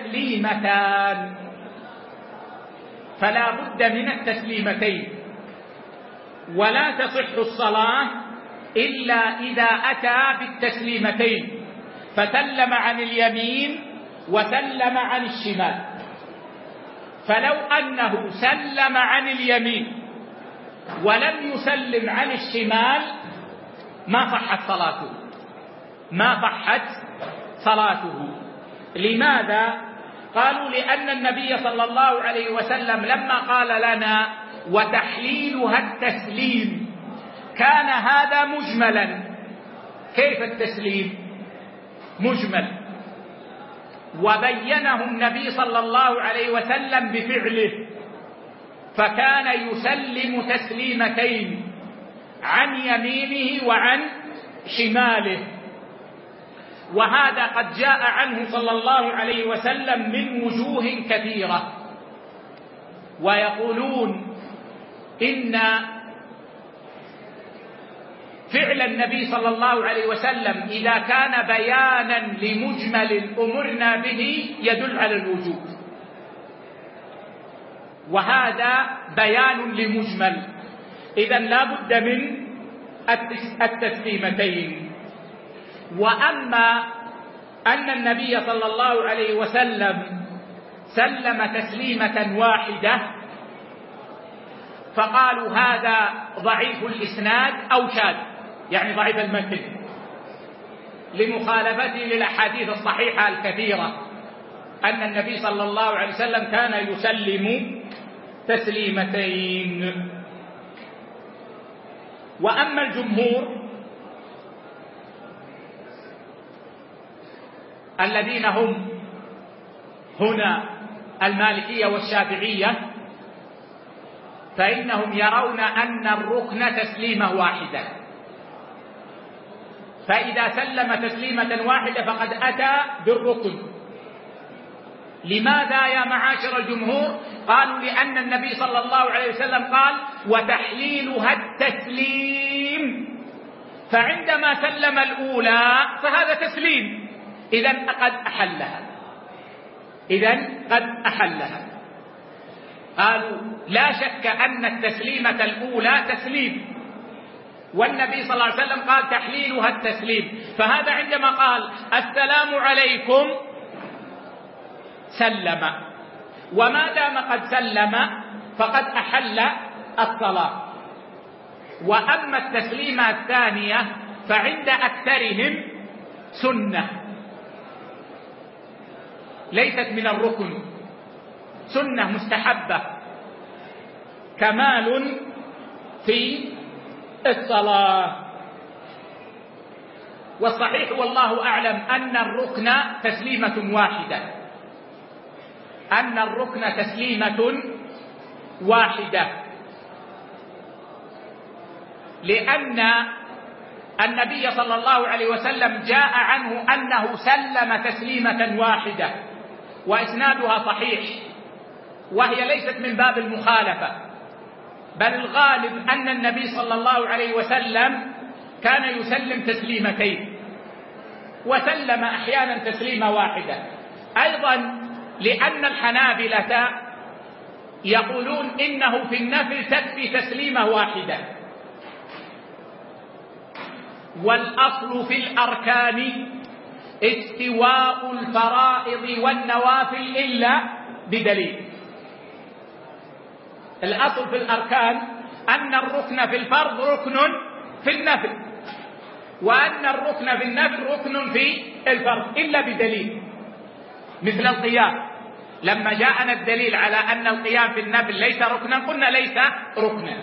التسليمتان، فلا بد من التسليمتين، ولا تصح الصلاة إلا إذا أتى بالتسليمتين، فسلم عن اليمين وسلم عن الشمال. فلو أنه سلم عن اليمين ولم يسلم عن الشمال ما صحت صلاته، ما صحت صلاته. لماذا؟ قالوا لأن النبي صلى الله عليه وسلم لما قال لنا وتحليلها التسليم كان هذا مجملا. كيف التسليم؟ مجمل، وبينه النبي صلى الله عليه وسلم بفعله، فكان يسلم تسليمتين عن يمينه وعن شماله، وهذا قد جاء عنه صلى الله عليه وسلم من وجوه كثيرة. ويقولون إن فعل النبي صلى الله عليه وسلم إذا كان بيانا لمجمل أمرنا به يدل على الوجوب، وهذا بيان لمجمل، إذن لا بد من التسليمتين. وأما أن النبي صلى الله عليه وسلم سلم تسليمة واحدة فقالوا هذا ضعيف الإسناد أو شاذ، يعني ضعيف المتن، لمخالفته للأحاديث الصحيحة الكثيرة أن النبي صلى الله عليه وسلم كان يسلم تسليمتين. وأما الجمهور الذين هم هنا المالكية والشافعية فإنهم يرون أن الركن تسليمة واحدة، فإذا سلم تسليمة واحدة فقد أتى بالركن. لماذا يا معاشر الجمهور؟ قالوا لأن النبي صلى الله عليه وسلم قال وتحليلها التسليم، فعندما سلم الأولى فهذا تسليم، إذن قد أحلها، إذن قد أحلها. قالوا لا شك أن التسليمة الأولى تسليم، والنبي صلى الله عليه وسلم قال تحليلها التسليم، فهذا عندما قال السلام عليكم سلم، وما دام قد سلم فقد أحل الصلاة. وأما التسليمة الثانية فعند أكثرهم سنة، ليست من الركن، سنة مستحبة، كمال في الصلاة. والصحيح والله أعلم أن الركن تسليمة واحدة، أن الركن تسليمة واحدة، لأن النبي صلى الله عليه وسلم جاء عنه أنه سلم تسليمة واحدة وإسنادها صحيح، وهي ليست من باب المخالفة، بل الغالب أن النبي صلى الله عليه وسلم كان يسلم تسليمتين وسلم أحيانا تسليمة واحدة. أيضا لأن الحنابلة يقولون إنه في النفل تكفي تسليمة واحدة، والأصل في الأركان استواء الفرائض والنوافل إلا بدليل. الأصل في الأركان أن الركن في الفرض ركن في النفل، وأن الركن في النفل ركن في الفرض إلا بدليل، مثل القيام، لما جاءنا الدليل على أن القيام في النفل ليس ركنا قلنا ليس ركنا.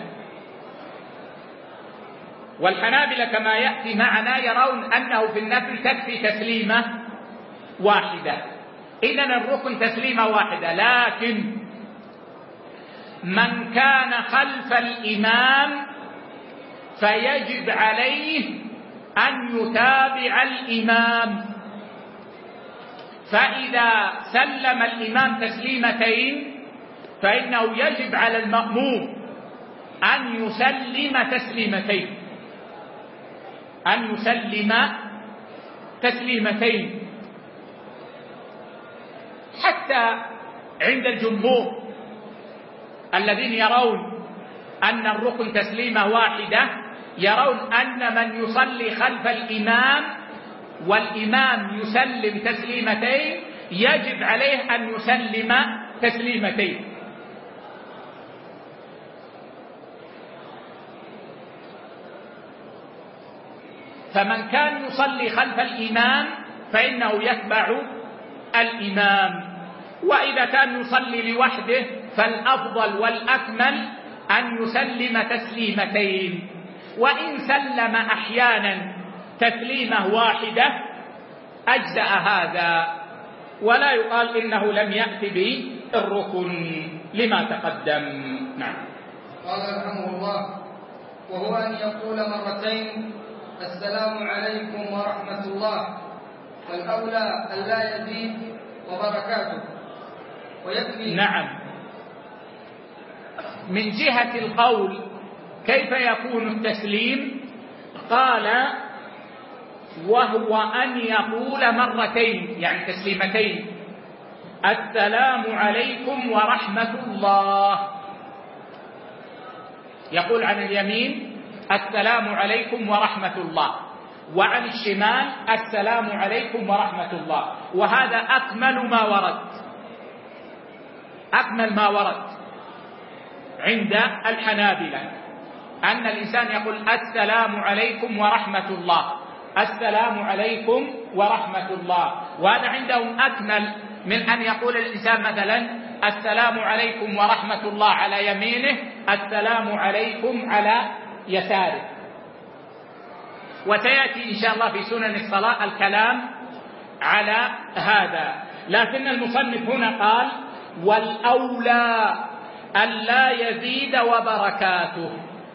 والحنابلة كما يأتي معنا يرون أنه في النفل تكفي تسليمة واحدة، إذن الركن تسليمة واحدة. لكن من كان خلف الإمام فيجب عليه أن يتابع الإمام، فإذا سلم الإمام تسليمتين فإنه يجب على المأموم أن يسلم تسليمتين، أن يسلم تسليمتين حتى عند الجمهور الذين يرون أن الركن تسليمة واحدة، يرون أن من يصلي خلف الإمام والإمام يسلم تسليمتين يجب عليه أن يسلم تسليمتين. فمن كان يصلي خلف الإمام فإنه يتبع الإمام، وإذا كان يصلي لوحده فالأفضل والأكمل أن يسلم تسليمتين، وإن سلم أحيانا تسليمة واحدة أجزأ هذا، ولا يقال إنه لم يأتي بالركن لما تقدم. نعم. قال رحمه الله: وهو أن يقول مرتين السلام عليكم ورحمة الله، والأولى أن لا يزيد وبركاته ويكفي. نعم. من جهة القول كيف يكون التسليم؟ قال: وهو أن يقول مرتين، يعني تسليمتين، السلام عليكم ورحمة الله. يقول عن اليمين السلام عليكم ورحمة الله، وعن الشمال السلام عليكم ورحمة الله، وهذا أكمل ما ورد، أكمل ما ورد عند الحنابلة، أن الإنسان يقول السلام عليكم ورحمة الله، السلام عليكم ورحمة الله، وهذا عندهم أكمل من أن يقول الإنسان مثلا السلام عليكم ورحمة الله على يمينه، السلام عليكم على يساره. وسيأتي إن شاء الله في سنن الصلاة الكلام على هذا، لكن المصنف هنا قال: والأولى ألا يزيد وبركاته.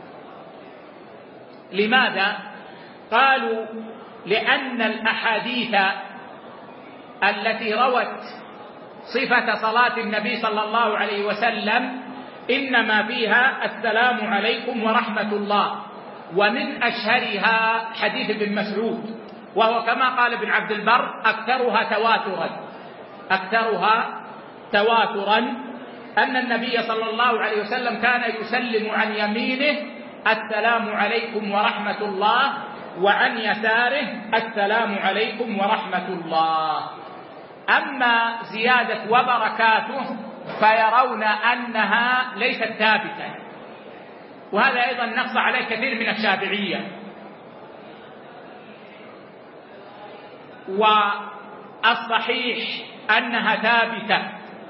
لماذا؟ قالوا: لأن الأحاديث التي روت صفة صلاة النبي صلى الله عليه وسلم إنما فيها السلام عليكم ورحمة الله، ومن أشهرها حديث ابن مسعود، وهو كما قال ابن عبد البر أكثرها تواترا أكثرها تواترا أن النبي صلى الله عليه وسلم كان يسلم عن يمينه السلام عليكم ورحمة الله، وعن يساره السلام عليكم ورحمة الله. أما زيادة وبركاته فيرون أنها ليست ثابتة، وهذا أيضا نص عليه كثير من الشافعية. والصحيح أنها ثابتة،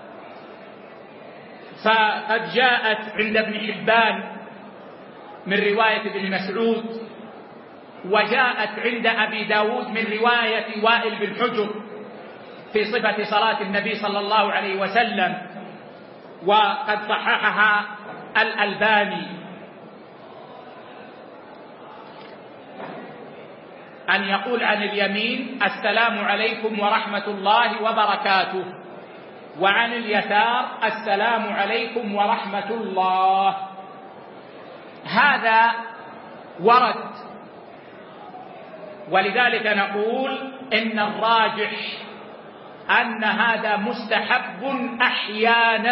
فقد جاءت عند ابن حبان من رواية ابن مسعود، وجاءت عند أبي داود من رواية وائل بن حجر في صفة صلاة النبي صلى الله عليه وسلم، وقد صححها الألباني، أن يقول عن اليمين السلام عليكم ورحمة الله وبركاته، وعن اليسار السلام عليكم ورحمة الله. هذا ورد، ولذلك نقول إن الراجح أن هذا مستحب أحيانا،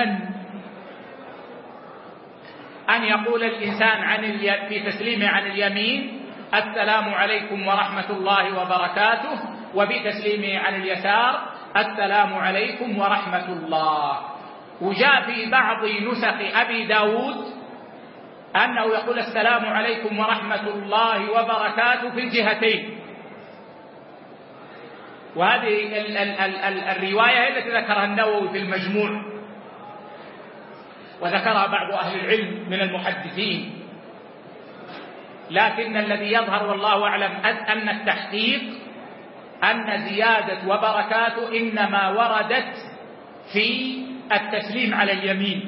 أن يقول الإنسان عن في تسليمه عن اليمين السلام عليكم ورحمة الله وبركاته، وبتسليمه عن اليسار السلام عليكم ورحمة الله. وجاء في بعض نسخ أبي داود أنه يقول السلام عليكم ورحمة الله وبركاته في الجهتين، وهذه ال ال ال ال الرواية التي ذكرها النووي في المجموع، وذكرها بعض أهل العلم من المحدثين. لكن الذي يظهر والله أعلم أن التحقيق أن زيادة وبركاته إنما وردت في التسليم على اليمين،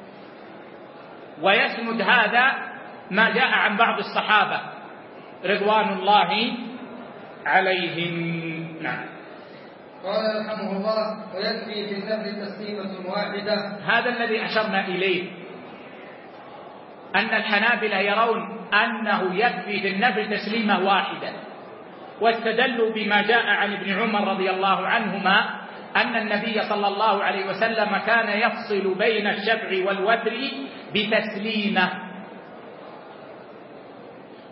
ويسند هذا ما جاء عن بعض الصحابة رضوان الله عليهم. نعم. قال رحمه الله: ويكفي في النفل تسليمة واحدة. هذا الذي أشرنا إليه، أن الحنابلة يرون أنه يكفي في النفل تسليمة واحدة، واستدلوا بما جاء عن ابن عمر رضي الله عنهما أن النبي صلى الله عليه وسلم كان يفصل بين الشفع والوتر بتسليمة،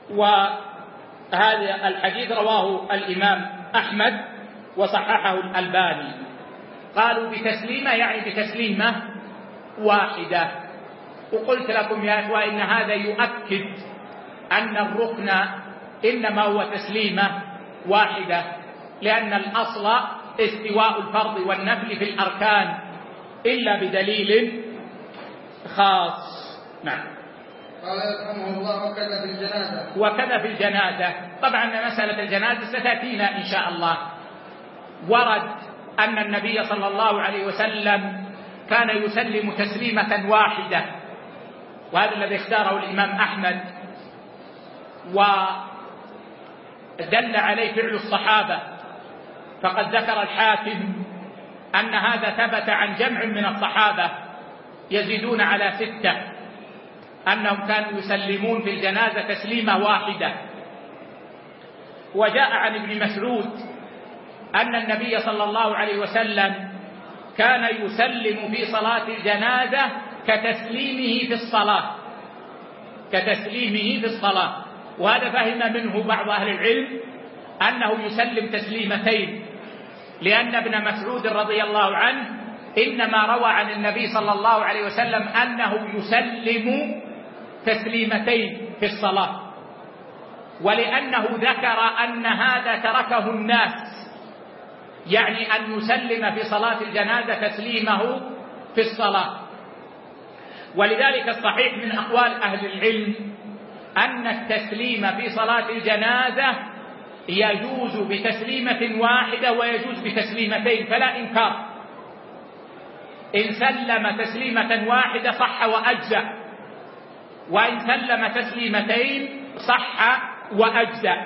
وهذا الحديث رواه الإمام أحمد وصححه الألباني. قالوا بتسليمة يعني بتسليمة واحدة. وقلت لكم يا إخوة إن هذا يؤكد أن الركن إنما هو تسليمة واحدة، لأن الأصل استواء الفرض والنفل في الأركان إلا بدليل خاص. نعم. قال رحمه الله وكذا في الجنازة. وكذا في الجنازة. طبعا مسألة الجنازة ستأتينا إن شاء الله. ورد أن النبي صلى الله عليه وسلم كان يسلم تسليمة واحدة، وهذا الذي اختاره الإمام أحمد، ودل عليه فعل الصحابة. فقد ذكر الحاكم أن هذا ثبت عن جمع من الصحابة يزيدون على ستة أنهم كانوا يسلمون في الجنازة تسليمة واحدة. وجاء عن ابن مسعود أن النبي صلى الله عليه وسلم كان يسلم في صلاة الجنازة كتسليمه في الصلاة كتسليمه في الصلاة وهذا فهم منه بعض أهل العلم أنه يسلم تسليمتين، لأن ابن مسعود رضي الله عنه إنما روى عن النبي صلى الله عليه وسلم أنه يسلم تسليمتين في الصلاة، ولأنه ذكر أن هذا تركه الناس، يعني أن يسلم في صلاة الجنازة تسليمه في الصلاة. ولذلك الصحيح من أقوال أهل العلم أن التسليم في صلاة الجنازة يجوز بتسليمة واحدة ويجوز بتسليمتين، فلا إنكار. إن سلم تسليمة واحدة صح وأجزأ، وإن سلم تسليمتين صح وأجزأ.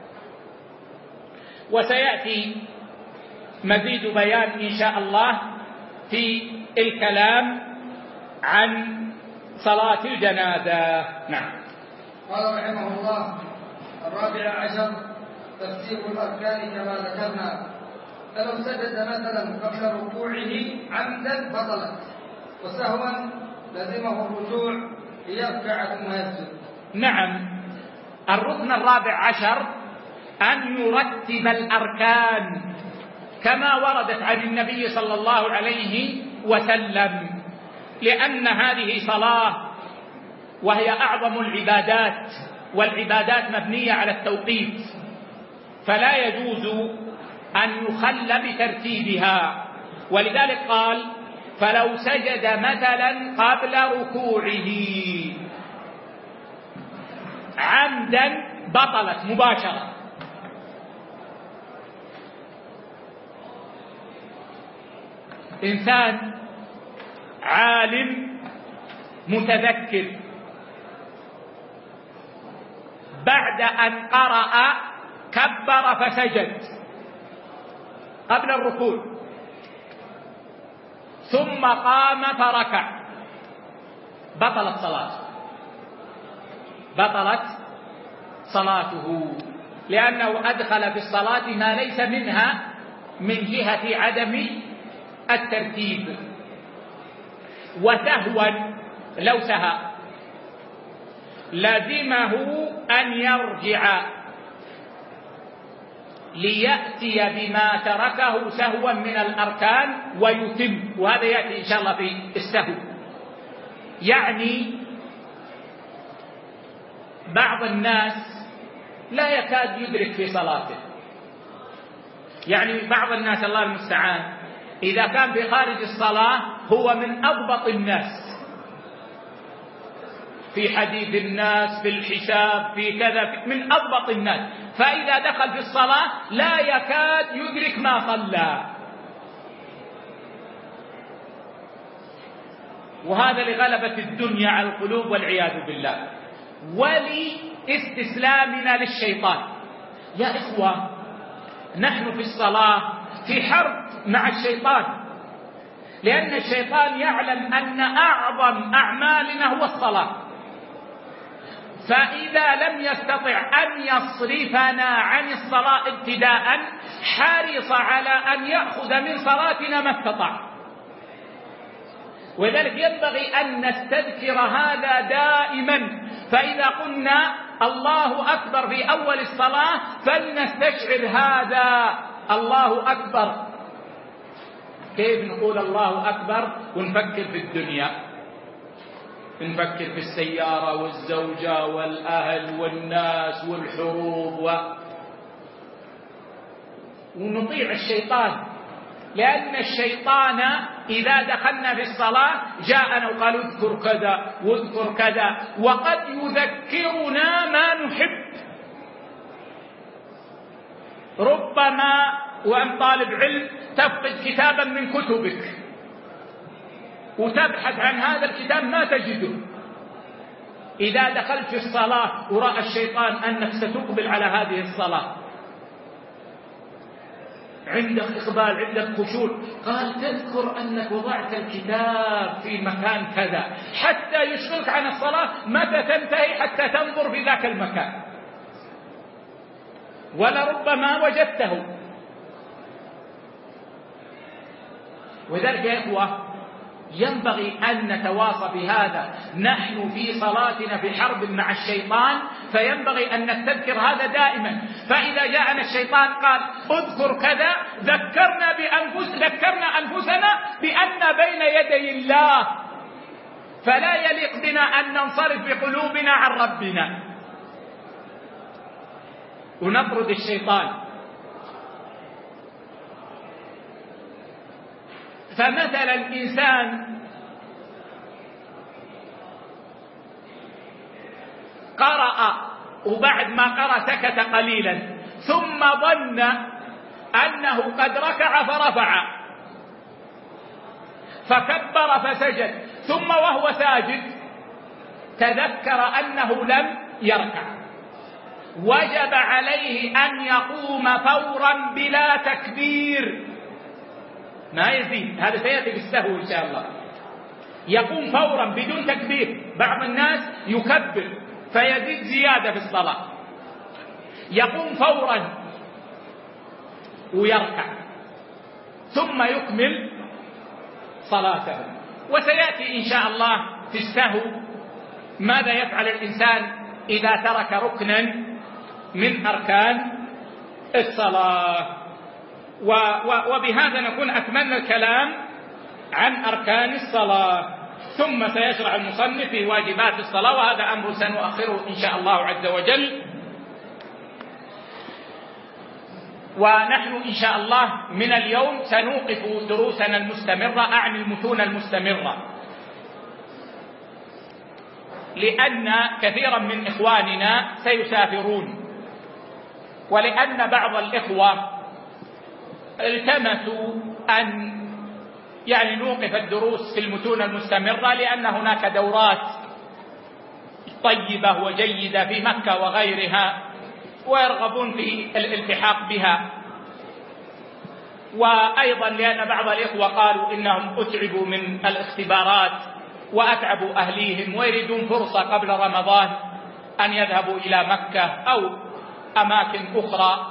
وسيأتي مزيد بيان إن شاء الله في الكلام عن صلاة الجنازة. نعم. قال رحمه الله الرابع عشر تفسير الأركان كما ذكرنا. فلو سجد مثلا قبل ركوعه عمدا بطلت، وسهوا لزمه الرجوع ليركع ثم يسجد. نعم. الركن الرابع عشر أن يرتب الأركان كما وردت عن النبي صلى الله عليه وسلم، لأن هذه صلاة وهي أعظم العبادات، والعبادات مبنية على التوقيت، فلا يجوز أن يخل بترتيبها. ولذلك قال فلو سجد مثلا قبل ركوعه عمدا بطلت مباشرة. إنسان عالم متذكر بعد أن قرأ كبر فسجد قبل الركوع ثم قام فركع، بطلت صلاته بطلت صلاته لأنه أدخل في الصلاة ما ليس منها من جهة عدم الترتيب. وسهوا لو سهى لزمه أن يرجع ليأتي بما تركه سهوا من الأركان ويتم، وهذا يأتي إن شاء الله في السهو. يعني بعض الناس لا يكاد يدرك في صلاته، يعني بعض الناس الله المستعان إذا كان في خارج الصلاة هو من أضبط الناس في حديث الناس في الحساب في كذا، من أضبط الناس، فإذا دخل في الصلاة لا يكاد يدرك ما صلى. وهذا لغلبة الدنيا على القلوب والعياذ بالله، ولاستسلامنا للشيطان. يا إخوة نحن في الصلاة في حرب مع الشيطان، لأن الشيطان يعلم أن أعظم أعمالنا هو الصلاة، فإذا لم يستطع أن يصرفنا عن الصلاة ابتداء حرص على أن يأخذ من صلاتنا ما استطاع. ولذلك ينبغي أن نستذكر هذا دائما، فإذا قلنا الله أكبر في أول الصلاة فلنستشعر هذا الله أكبر. كيف نقول الله أكبر ونفكر في الدنيا، نفكر في السيارة والزوجة والأهل والناس والحروب و... ونطيع الشيطان، لأن الشيطان إذا دخلنا في الصلاة جاءنا وقال اذكر كذا واذكر كذا، وقد يذكرنا ما نحب. ربما وأن طالب علم تفقد كتابا من كتبك وتبحث عن هذا الكتاب ما تجده، إذا دخلت في الصلاة ورأى الشيطان أنك ستقبل على هذه الصلاة، عندك إقبال عندك خشوع، قال تذكر أنك وضعت الكتاب في مكان كذا حتى يشغلك عن الصلاة، متى تنتهي حتى تنظر في ذاك المكان، ولربما وجدته. وذلك يا إخوة ينبغي أن نتواصى بهذا، نحن في صلاتنا في حرب مع الشيطان، فينبغي أن نستذكر هذا دائما. فإذا جاءنا الشيطان قال اذكر كذا ذكرنا بأنفس ذكرنا أنفسنا بأن بين يدي الله، فلا يليق بنا أن ننصرف بقلوبنا عن ربنا ونطرد الشيطان. فمثلا إنسان قرأ وبعد ما قرأ سكت قليلا ثم ظن أنه قد ركع فرفع فكبر فسجد، ثم وهو ساجد تذكر أنه لم يركع، وجب عليه أن يقوم فورا بلا تكبير، ما يزيد، هذا سيأتي بالسهو إن شاء الله. يقوم فورا بدون تكبير. بعض الناس يكبر فيزيد زيادة في الصلاة، يقوم فورا ويركع ثم يكمل صلاته. وسيأتي إن شاء الله في السهو ماذا يفعل الإنسان إذا ترك ركنا من أركان الصلاة. وبهذا نكون أكملنا الكلام عن أركان الصلاة، ثم سيشرع المصنف في واجبات الصلاة، وهذا أمر سنؤخره إن شاء الله عز وجل. ونحن إن شاء الله من اليوم سنوقف دروسنا المستمرة، أعني المتون المستمرة، لأن كثيرا من إخواننا سيسافرون، ولأن بعض الإخوة التمسوا أن يعني نوقف الدروس في المتون المستمرة، لأن هناك دورات طيبة وجيدة في مكة وغيرها ويرغبون في الالتحاق بها. وأيضا لأن بعض الإخوة قالوا إنهم أتعبوا من الاختبارات وأتعبوا أهليهم ويريدون فرصة قبل رمضان أن يذهبوا إلى مكة أو أماكن أخرى.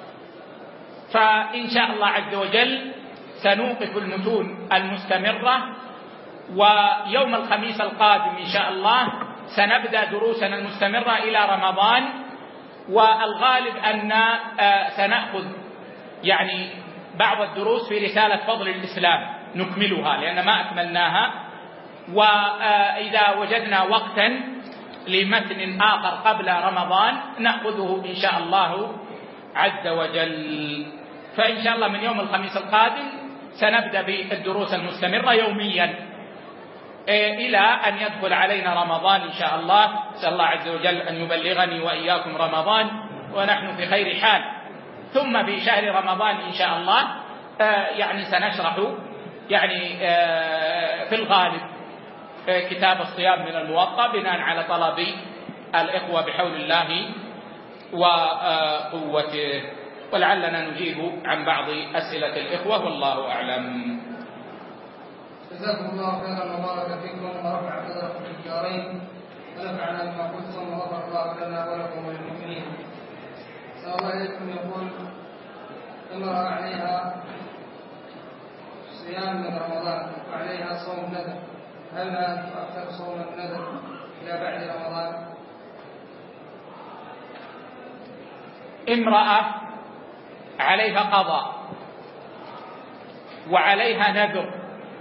فإن شاء الله عز وجل سنوقف المتون المستمرة، ويوم الخميس القادم إن شاء الله سنبدأ دروسنا المستمرة إلى رمضان. والغالب أن سنأخذ يعني بعض الدروس في رسالة فضل الإسلام نكملها لأن ما أكملناها، وإذا وجدنا وقتا لمتن آخر قبل رمضان نأخذه إن شاء الله عز وجل. فإن شاء الله من يوم الخميس القادم سنبدأ بالدروس المستمرة يوميا إلى أن يدخل علينا رمضان إن شاء الله. أسأل الله عز وجل أن يبلغني وإياكم رمضان ونحن في خير حال. ثم في شهر رمضان إن شاء الله يعني سنشرح يعني في الغالب كتاب الصيام من الموطأ بناء على طلب الإخوة بحول الله وقوته، ولعلنا نجيب عن بعض أسئلة الإخوة والله أعلم. جزاكم الله خيرا وبارك فيكم ورفع قدركم في الدارين ونفعنا بما قلتم وغفر الله لنا ولكم وللمؤمنين. سأل الله إليكم يقول امرأة عليها صيام من رمضان وعليها صوم نذر، هل لها أن تؤخر صوم النذر إلى بعد رمضان؟ امرأة عليها قضاء وعليها نذر،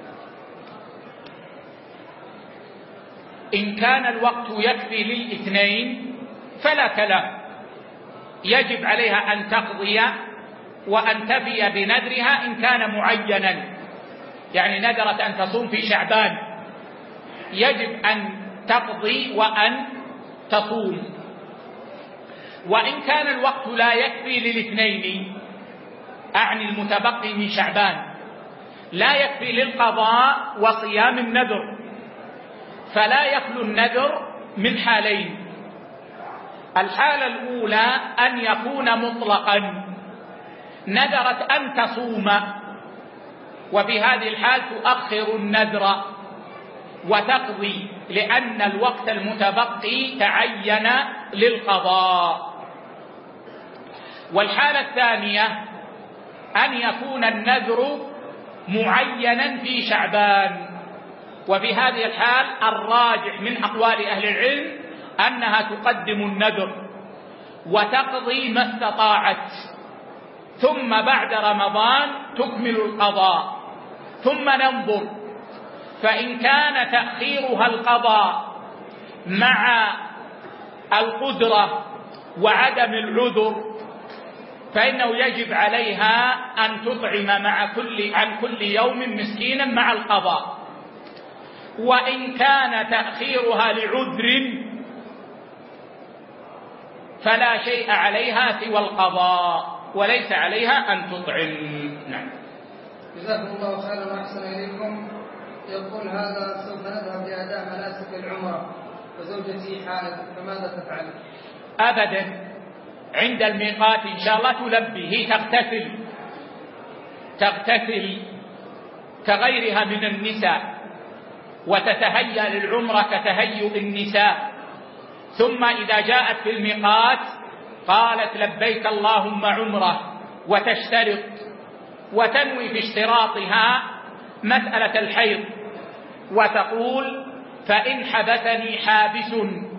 إن كان الوقت يكفي للاثنين فلا كلام، يجب عليها أن تقضي وأن تفي بنذرها إن كان معينا، يعني نذرت أن تصوم في شعبان يجب أن تقضي وأن تصوم. وإن كان الوقت لا يكفي للاثنين، أعني المتبقي من شعبان لا يكفي للقضاء وصيام النذر، فلا يخلو النذر من حالين. الحالة الأولى أن يكون مطلقا، نذرت أن تصوم، وفي هذه الحال تؤخر النذر وتقضي لأن الوقت المتبقي تعين للقضاء. والحالة الثانية أن يكون النذر معينا في شعبان، وفي هذه الحال الراجح من أقوال أهل العلم أنها تقدم النذر وتقضي ما استطاعت، ثم بعد رمضان تكمل القضاء، ثم ننظر، فإن كان تأخيرها القضاء مع القدرة وعدم العذر فإنه يجب عليها أن تطعم مع كل عن كل يوم مسكينا مع القضاء. وإن كان تأخيرها لعذر فلا شيء عليها سوى القضاء وليس عليها أن تطعم. نعم. جزاكم الله خيرا وأحسن إليكم. يقول هذا سوف نذهب لأداء مناسك العمرة وزوجتي حائض فماذا تفعل؟ أبدا، عند الميقات إن شاء الله تلبي، هي تغتسل تغتسل كغيرها من النساء وتتهيأ للعمرة كتهيؤ النساء، ثم إذا جاءت في الميقات قالت لبيك اللهم عمرة وتشترط وتنوي في اشتراطها مسألة الحيض وتقول فإن حبسني حابس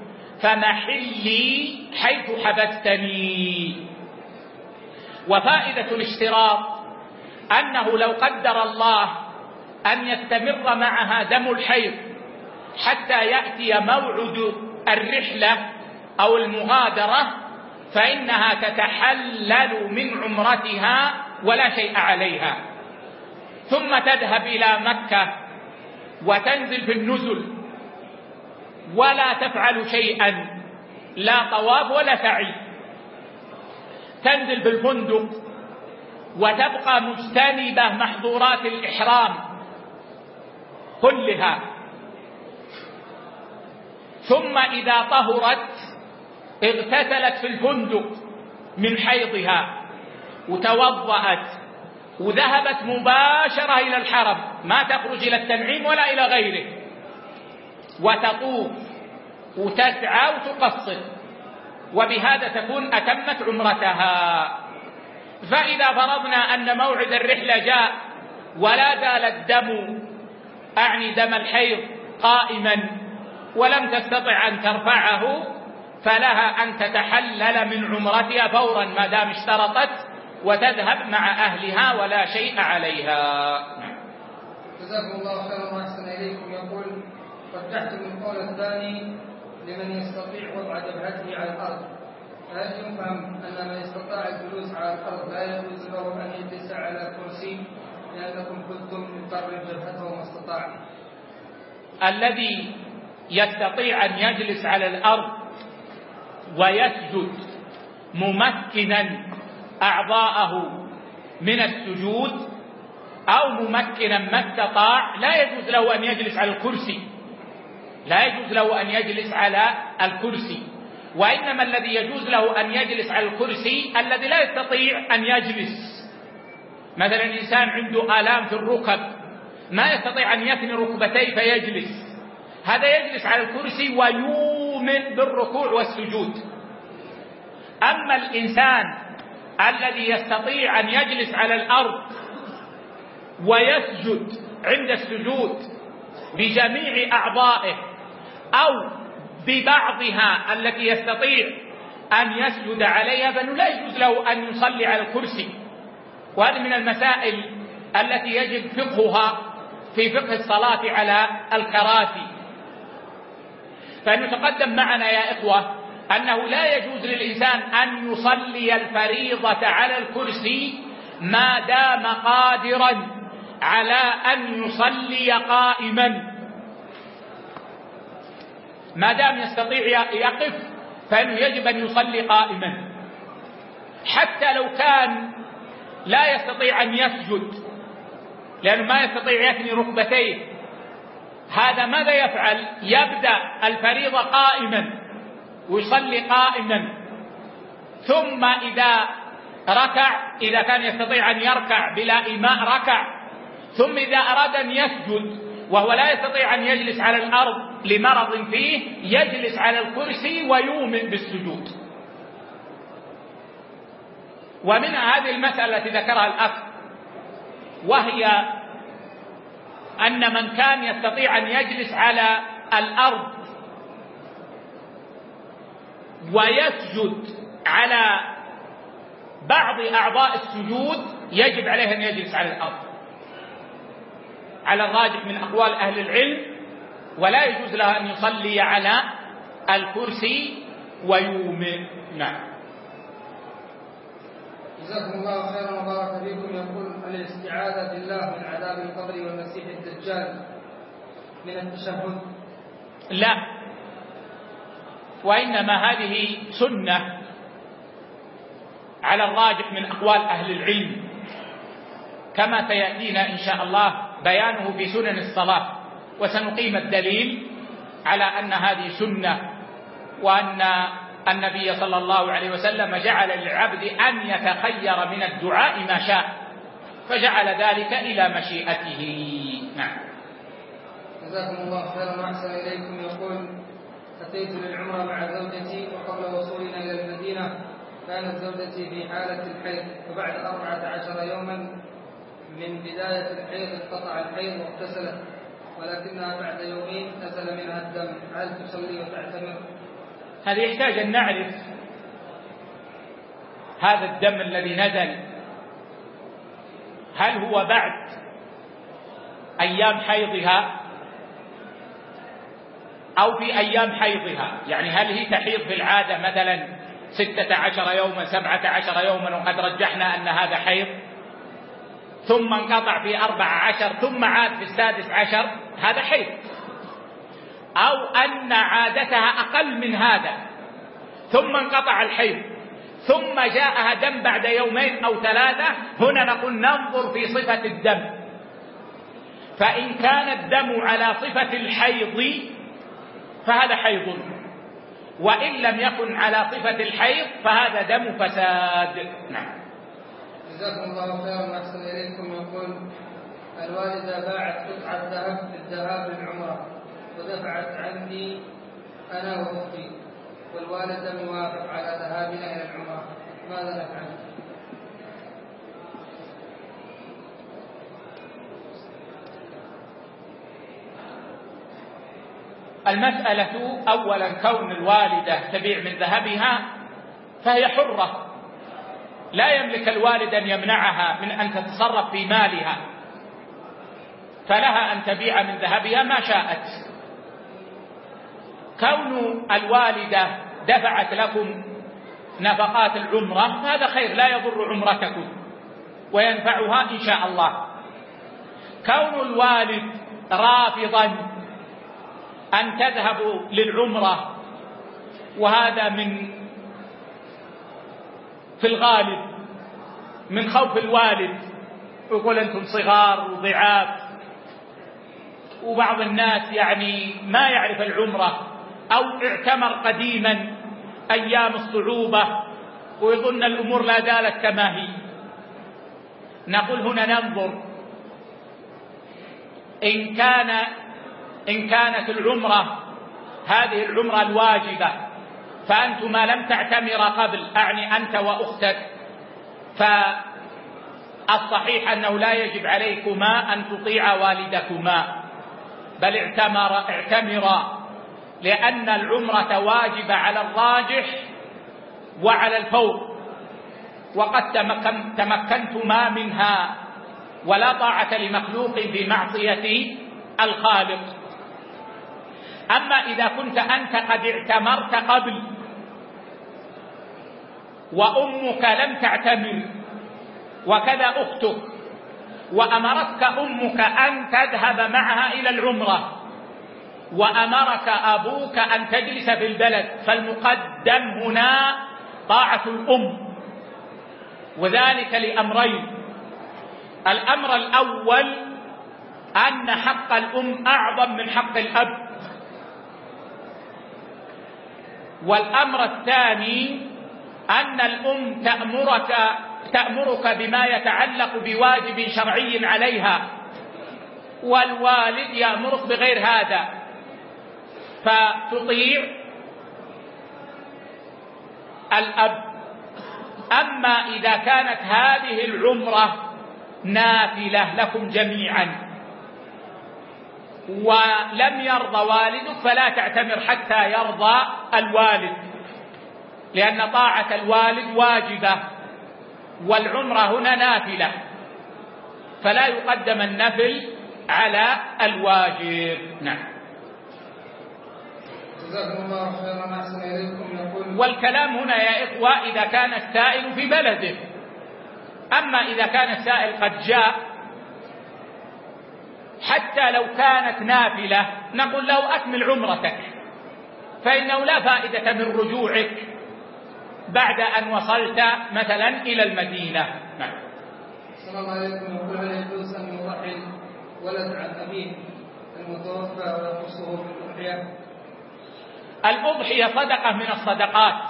فمحلي حيث حبستني. وفائدة الاشتراط أنه لو قدر الله أن يستمر معها دم الحيض حتى يأتي موعد الرحلة أو المغادرة فإنها تتحلل من عمرتها ولا شيء عليها، ثم تذهب إلى مكة وتنزل في النزل ولا تفعل شيئا، لا طواف ولا سعي، تنزل بالفندق وتبقى مجتنبة محظورات الإحرام كلها، ثم إذا طهرت اغتسلت في الفندق من حيضها وتوضأت وذهبت مباشرة إلى الحرم، ما تخرج إلى التنعيم ولا إلى غيره، وتطوف وتسعى وتقصر، وبهذا تكون أتمت عمرتها. فإذا فرضنا أن موعد الرحلة جاء ولا زال الدم أعني دم الحيض قائما ولم تستطع أن ترفعه فلها أن تتحلل من عمرتها فورا ما دام اشترطت وتذهب مع أهلها ولا شيء عليها. جزاكم الله خيرا وأحسن إليكم. يقول رجحت من قول الثاني لمن يستطيع وضع جبهته على الأرض، فهل يفهم أن من استطاع الجلوس على الأرض لا يجوز له أن يجلس على الكرسي لأنكم قلتم يقرب جبهته ما استطاع؟ الذي يستطيع أن يجلس على الأرض ويسجد ممكنا أعضاءه من السجود أو ممكنا ما استطاع لا يجوز له أن يجلس على الكرسي، لا يجوز له أن يجلس على الكرسي، وإنما الذي يجوز له أن يجلس على الكرسي الذي لا يستطيع أن يجلس. مثلا إنسان عنده آلام في الركب ما يستطيع أن يثني ركبتيه فيجلس، هذا يجلس على الكرسي ويؤمن بالركوع والسجود. أما الإنسان الذي يستطيع أن يجلس على الأرض ويسجد عند السجود بجميع أعضائه أو ببعضها التي يستطيع أن يسجد عليها فإنه لا يجوز له أن يصلي على الكرسي. وهذه من المسائل التي يجب فقهها في فقه الصلاة على الكراسي. فإنه تقدم معنا يا إخوة أنه لا يجوز للإنسان أن يصلي الفريضة على الكرسي ما دام قادرا على أن يصلي قائما. ما دام يستطيع يقف فإنه يجب أن يصلي قائما، حتى لو كان لا يستطيع أن يسجد لأنه ما يستطيع يثني ركبتيه. هذا ماذا يفعل؟ يبدأ الفريضة قائما ويصلي قائما، ثم إذا ركع، إذا كان يستطيع أن يركع بلا إيماء ركع، ثم إذا أراد أن يسجد وهو لا يستطيع أن يجلس على الأرض لمرض فيه يجلس على الكرسي ويؤمن بالسجود. ومن هذه المسألة التي ذكرها الأخ، وهي أن من كان يستطيع أن يجلس على الأرض ويسجد على بعض أعضاء السجود يجب عليه أن يجلس على الأرض على الراجح من أقوال أهل العلم، ولا يجوز له أن يصلي على الكرسي ويؤمن. نعم. جزاكم الله خيرا وبارك فيكم. يقول: الاستعاذة بالله من عذاب القبر والمسيح الدجال من التشهد؟ لا، وإنما هذه سنة على الراجح من أقوال أهل العلم، كما سيأتينا إن شاء الله بيانه في سنن الصلاة، وسنقيم الدليل على أن هذه سنة، وأن النبي صلى الله عليه وسلم جعل للعبد أن يتخير من الدعاء ما شاء، فجعل ذلك إلى مشيئته. نعم. جزاكم الله خيرا وأحسن إليكم. يقول: أتيت للعمرة مع زوجتي، وقبل وصولنا إلى المدينة كانت زوجتي في حالة الحيض، وبعد أربعة عشر يوما من بداية الحيض انقطع الحيض واغتسلت، ولكنها بعد يومين نزل منها الدم، هل تصلي وتعتمر؟ هذا يحتاج أن نعرف هذا الدم الذي نزل هل هو بعد أيام حيضها أو في أيام حيضها، يعني هل هي تحيض في العادة مثلا ستة عشر يوما سبعة عشر يوما وقد رجحنا أن هذا حيض، ثم انقطع في أربع عشر ثم عاد في السادس عشر، هذا حيض، أو أن عادتها أقل من هذا ثم انقطع الحيض ثم جاءها دم بعد يومين أو ثلاثة، هنا نقول ننظر في صفة الدم، فإن كان الدم على صفة الحيض فهذا حيض، وإن لم يكن على صفة الحيض فهذا دم فساد. نعم. جزاكم الله خيرا وأحسن إليكم. يقول: الوالدة باعت قطعة ذهب للذهاب للعمرة ودفعت عني أنا وأختي، والوالد لم يوافق على ذهابنا إلى العمرة، ماذا نفعل؟ المسألة أولا كون الوالدة تبيع من ذهبها فهي حرة، لا يملك الوالد أن يمنعها من أن تتصرف في مالها، فلها أن تبيع من ذهبها ما شاءت. كون الوالدة دفعت لكم نفقات العمرة هذا خير، لا يضر عمرتكم وينفعها إن شاء الله. كون الوالد رافضا أن تذهبوا للعمرة، وهذا من في الغالب من خوف الوالد، يقول أنتم صغار وضعاف، وبعض الناس يعني ما يعرف العمرة أو اعتمر قديما أيام الصعوبة ويظن الأمور لا زالت كما هي. نقول هنا ننظر إن كان إن كانت العمرة هذه العمرة الواجبة فأنتما لم تعتمر قبل، أعني أنت وأختك، فالصحيح أنه لا يجب عليكما أن تطيع والدكما، بل اعتمر اعتمرا، لأن العمرة واجبة على الراجح وعلى الفور، وقد تمكنتما منها، ولا طاعة لمخلوق في معصية الخالق. أما إذا كنت أنت قد اعتمرت قبل وأمك لم تعتمر وكذا أختك، وأمرتك أمك أن تذهب معها إلى العمرة، وأمرك أبوك أن تجلس في البلد، فالمقدم هنا طاعة الأم، وذلك لأمرين. الأمر الأول أن حق الأم أعظم من حق الأب، والأمر الثاني أن الأم تأمرك تأمرك بما يتعلق بواجب شرعي عليها، والوالد يأمرك بغير هذا، فتطيع الأب. أما إذا كانت هذه العمرة نافلة لكم جميعا ولم يرضى والدك فلا تعتمر حتى يرضى الوالد، لأن طاعة الوالد واجبة والعمرة هنا نافلة، فلا يقدم النفل على الواجب. نعم. جزاكم الله خيرا، أحسن إليكم. يقول والكلام هنا يا إخوة إذا كان السائل في بلده. أما إذا كان السائل قد جاء حتى لو كانت نافلة نقول له أكمل عمرتك، فإنه لا فائدة من رجوعك بعد أن وصلت مثلا إلى المدينة. نعم. السلام عليكم. يقول هل يجوز أن يضحي ولد عن أبيه المتوفى ويخصه بالأضحية؟ الأضحية صدقة من الصدقات،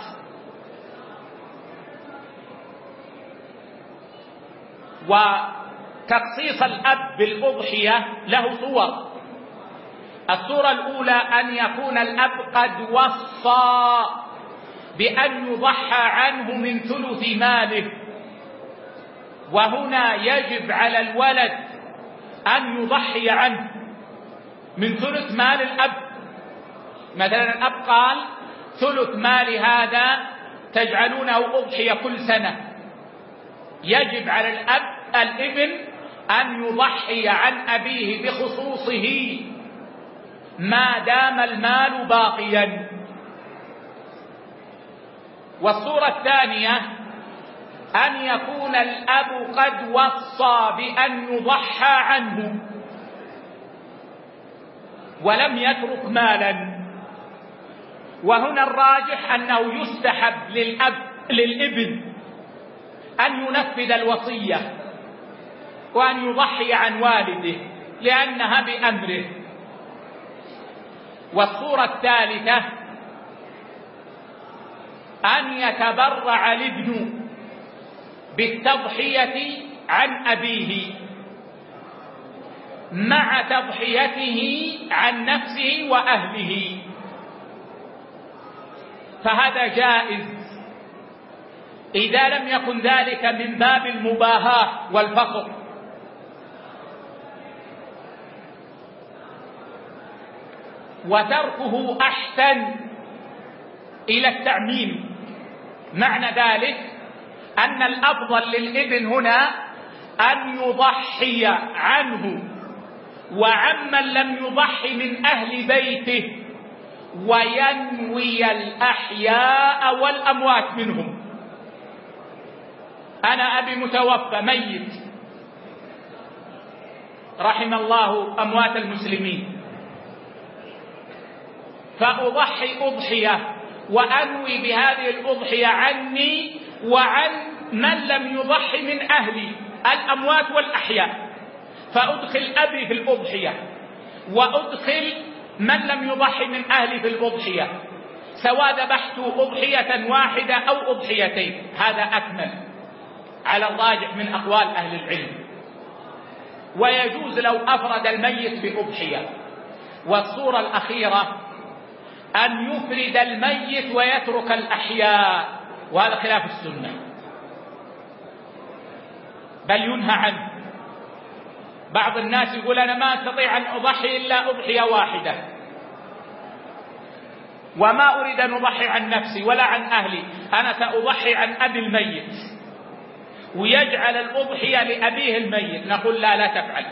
وتخصيص الأب بالأضحية له صور. الصورة الأولى أن يكون الأب قد وصى بأن يضحى عنه من ثلث ماله، وهنا يجب على الولد أن يضحي عنه من ثلث مال الأب. مثلا الأب قال ثلث مال هذا تجعلونه أضحية كل سنة، يجب على الأب الابن أن يضحي عن أبيه بخصوصه ما دام المال باقيا. والصورة الثانية أن يكون الأب قد وصى بأن يضحى عنه ولم يترك مالا، وهنا الراجح أنه يستحب للأب للابن أن ينفذ الوصية وأن يضحي عن والده لأنها بأمره. والصورة الثالثة أن يتبرع الابن بالتضحية عن أبيه مع تضحيته عن نفسه وأهله، فهذا جائز إذا لم يكن ذلك من باب المباهاة والفخر. وتركه أحسن إلى التعميم. معنى ذلك أن الأفضل للابن هنا أن يضحي عنه وعمن لم يضحي من أهل بيته، وينوي الأحياء والأموات منهم. أنا أبي متوفى ميت، رحم الله أموات المسلمين، فأضحي أضحية وأنوي بهذه الأضحية عني وعن من لم يضحي من أهلي الأموات والأحياء، فأدخل أبي في الأضحية وأدخل من لم يضحي من أهلي في الأضحية، سواء ذبحت أضحية واحدة أو أضحيتين، هذا أكمل على الراجح من أقوال أهل العلم. ويجوز لو أفرد الميت بأضحية. والصورة الأخيرة أن يفرد الميت ويترك الأحياء، وهذا خلاف السنة بل ينهى عنه. بعض الناس يقول أنا ما أستطيع أن أضحي إلا أضحية واحدة، وما أريد أن أضحي عن نفسي ولا عن أهلي، أنا سأضحي عن أبي الميت، ويجعل الأضحية لأبيه الميت، نقول لا لا تفعل،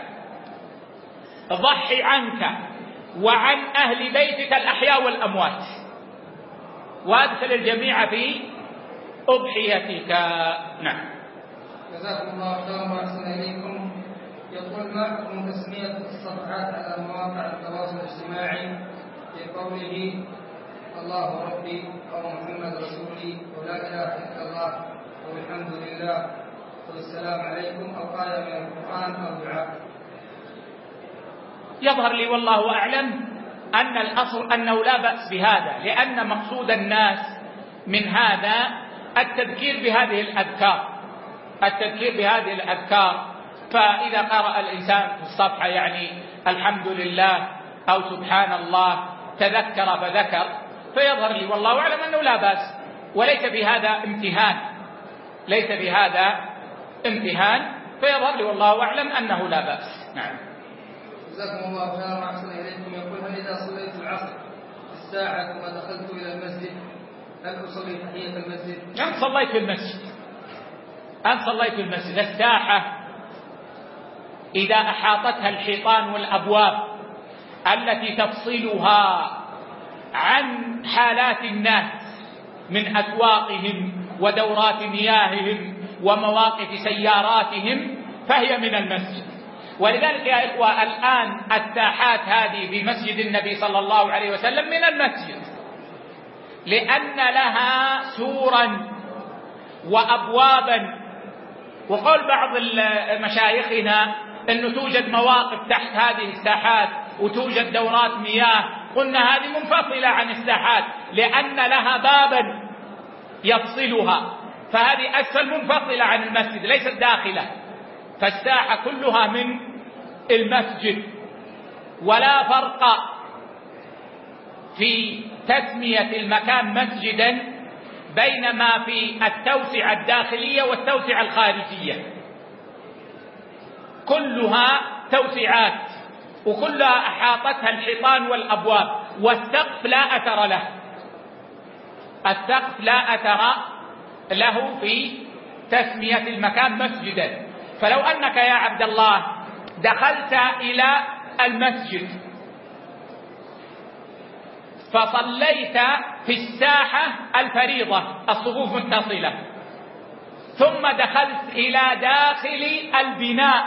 ضحي عنك وعن أهل بيتك الأحياء والأموات، وأدخل الجميع في أضحيتك. نعم. جزاكم الله خيرا وأحسن إليكم. يقول: ما حكم تسمية الصفحات على مواقع التواصل الاجتماعي في قوله الله ربي أو محمد رسولي ولا إله إلا الله والحمد لله والسلام عليكم أو آية من القرآن أو دعاء؟ يظهر لي والله أعلم أن الأصل أنه لا بأس بهذا، لأن مقصود الناس من هذا التذكير بهذه الأذكار التذكير بهذه الأذكار فإذا قرأ الإنسان في الصفحة يعني الحمد لله أو سبحان الله تذكر فذكر، فيظهر لي والله أعلم أنه لا بأس، وليس بهذا امتهان ليس بهذا امتهان فيظهر لي والله أعلم أنه لا بأس. نعم. جزاكم الله خيرا وأحسن إليكم. يقول: هل إذا صليت العصر الساعة ثم دخلت إلى المسجد هل أصلي تحية المسجد؟ أنت صليت في المسجد أنت صليت في المسجد الساحة إذا أحاطتها الحيطان والأبواب التي تفصلها عن حالات الناس من أسواقهم ودورات مياههم ومواقف سياراتهم فهي من المسجد. ولذلك يا إخوة الآن الساحات هذه في مسجد النبي صلى الله عليه وسلم من المسجد، لأن لها سورا وأبوابا. وقال بعض مشايخنا أنه توجد مواقف تحت هذه الساحات وتوجد دورات مياه، قلنا هذه منفصلة عن الساحات لأن لها بابا يفصلها، فهذه أسفل منفصلة عن المسجد ليست داخلة، فالساحة كلها من المسجد. ولا فرق في تسمية المكان مسجدا بينما في التوسعة الداخلية والتوسعة الخارجية، كلها توسعات وكلها أحاطتها الحيطان والأبواب، والسقف لا أثر له السقف لا أثر له في تسمية المكان مسجدا. فلو أنك يا عبد الله دخلت إلى المسجد فصليت في الساحة الفريضة الصفوف متصلة ثم دخلت إلى داخل البناء،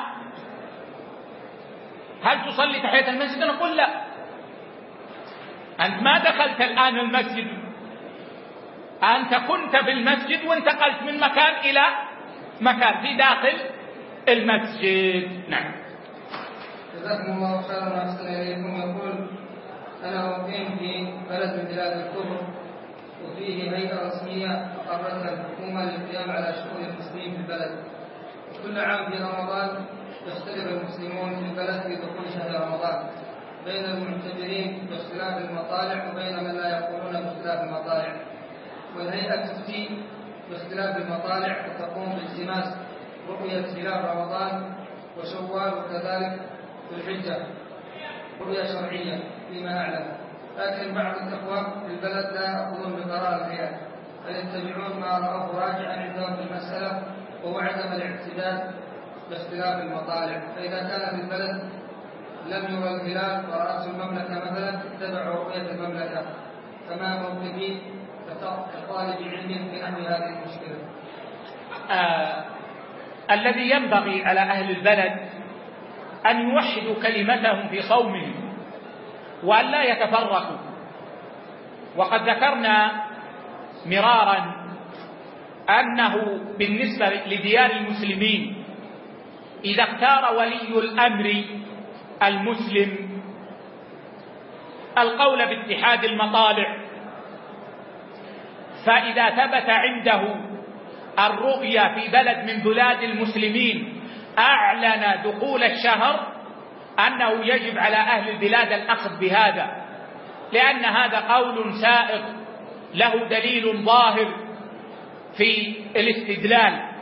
هل تصلي تحية المسجد؟ نقول لا، أنت ما دخلت الآن المسجد، أنت كنت في المسجد وانتقلت من مكان إلى مكان في داخل المسجد. نعم. جزاكم الله خيرا وأحسن إليكم. يقول: أنا أقيم في بلد من بلاد الكفر وفيه هيئة رسمية أقرتها الحكومة للقيام على شؤون المسلمين في البلد. كل عام في رمضان يختلف المسلمون في البلد في دخول شهر رمضان بين المعتبرين باختلاف المطالع وبين من لا يقولون باختلاف المطالع، والهيئة تفتي باختلاف المطالع وتقوم بالتماس رؤية هلال رمضان وشوال وكذلك في الحجة رؤية شرعية فيما أعلم، لكن بعض الإخوة في البلد لا يأخذون بقرار الهيئة بل يتبعون ما رأوه راجعا عندهم في المسألة وهو عدم الاعتداد باختلاف المطالع. فإذا كان في البلد لم يرى الهلال ورأس المملكة مثلا اتبعوا رؤية المملكة، فما موقفي كطالب علم في نحو هذه المشكلة؟ آه الذي ينبغي على أهل البلد أن يوحدوا كلمتهم في صومهم وأن لا يتفرقوا. وقد ذكرنا مرارا أنه بالنسبة لديار المسلمين إذا اختار ولي الأمر المسلم القول باتحاد المطالع، فإذا ثبت عنده الرؤية في بلد من بلاد المسلمين أعلن دخول الشهر أنه يجب على أهل البلاد الأخذ بهذا، لأن هذا قول سائغ له دليل ظاهر في الاستدلال،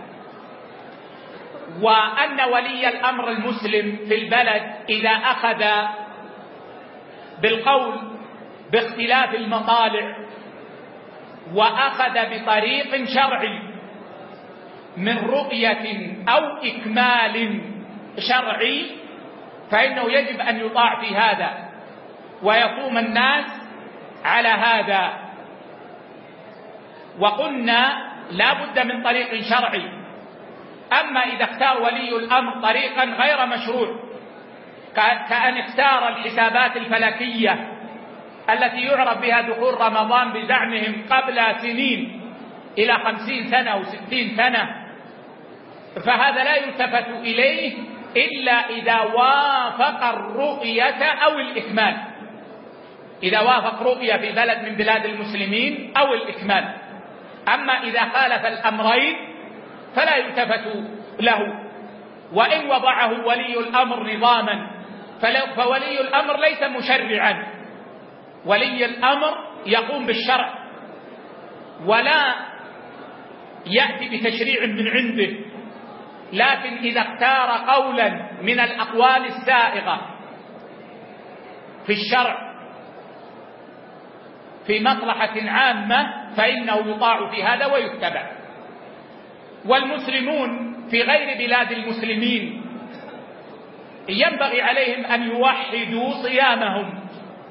وأن ولي الأمر المسلم في البلد إذا أخذ بالقول باختلاف المطالع وأخذ بطريق شرعي من رؤية أو إكمال شرعي فإنه يجب أن يطاع في هذا ويقوم الناس على هذا. وقلنا لا بد من طريق شرعي. أما إذا اختار ولي الأمر طريقا غير مشروع كأن اختار الحسابات الفلكية التي يعرف بها دخول رمضان بزعمهم قبل سنين إلى خمسين سنة أو ستين سنة، فهذا لا يلتفت إليه إلا إذا وافق الرؤية أو الإكمال، إذا وافق رؤية في بلد من بلاد المسلمين أو الإكمال. أما إذا خالف الأمرين فلا يلتفت له. وإن وضعه ولي الأمر نظاما فولي الأمر ليس مشرعا، ولي الأمر يقوم بالشرع ولا يأتي بتشريع من عنده، لكن إذا اختار قولا من الأقوال السائغة في الشرع في مصلحة عامة فإنه يطاع في هذا ويتبع. والمسلمون في غير بلاد المسلمين ينبغي عليهم أن يوحدوا صيامهم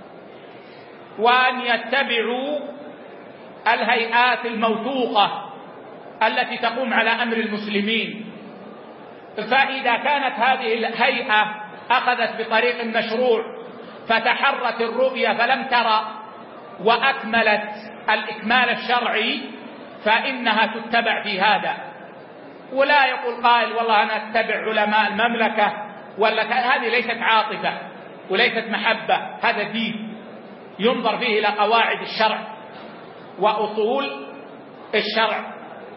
وأن يتبعوا الهيئات الموثوقة التي تقوم على أمر المسلمين. فإذا كانت هذه الهيئة أخذت بطريق مشروع فتحرت الرؤية فلم ترى وأكملت الإكمال الشرعي فإنها تتبع في هذا. ولا يقول قائل والله أنا أتبع علماء المملكة ولا هذه ليست عاطفة وليست محبة، هذا دين ينظر فيه إلى قواعد الشرع وأصول الشرع.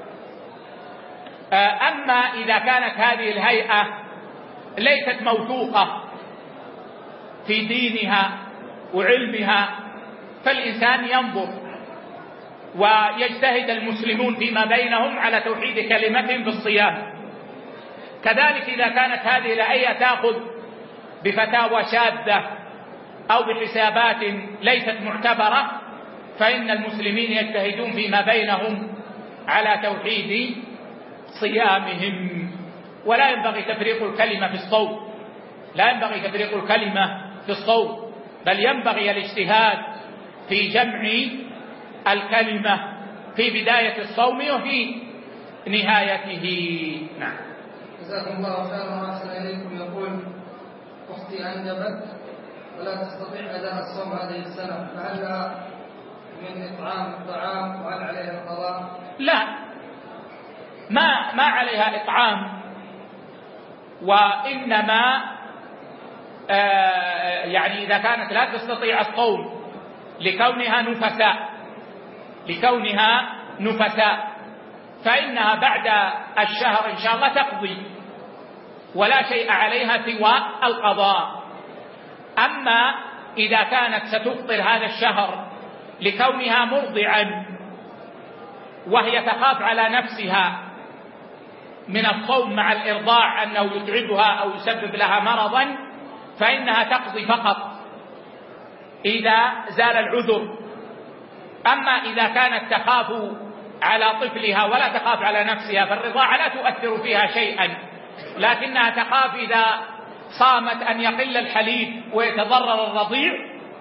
أما إذا كانت هذه الهيئة ليست موثوقة في دينها وعلمها فالإنسان ينظر ويجتهد المسلمون فيما بينهم على توحيد كلمتهم بالصيام. كذلك إذا كانت هذه الهيئة تأخذ بفتاوى شاذة أو بحسابات ليست معتبرة فإن المسلمين يجتهدون فيما بينهم على توحيد صيامهم. ولا ينبغي تفريق الكلمة في الصوم، لا ينبغي تفريق الكلمة في الصوم، بل ينبغي الاجتهاد في جمع الكلمة في بداية الصوم وفي نهايته. نعم. جزاكم الله خيرا وأحسن إليكم. يقول أختي أنجبت ولا تستطيع أداء الصوم هذه السنة، فهل لها من إطعام الطعام وهل عليها القضاء؟ لا، ما ما عليها إطعام، وإنما آه يعني إذا كانت لا تستطيع الصوم لكونها نفساء لكونها نفساء فإنها بعد الشهر إن شاء الله تقضي ولا شيء عليها سوى القضاء. أما إذا كانت ستفطر هذا الشهر لكونها مرضعا وهي تخاف على نفسها من الصوم مع الإرضاع أنه يتعبها أو يسبب لها مرضا فإنها تقضي فقط إذا زال العذر. أما إذا كانت تخاف على طفلها ولا تخاف على نفسها فالرضاعة لا تؤثر فيها شيئا، لكنها تخاف إذا صامت أن يقل الحليب ويتضرر الرضيع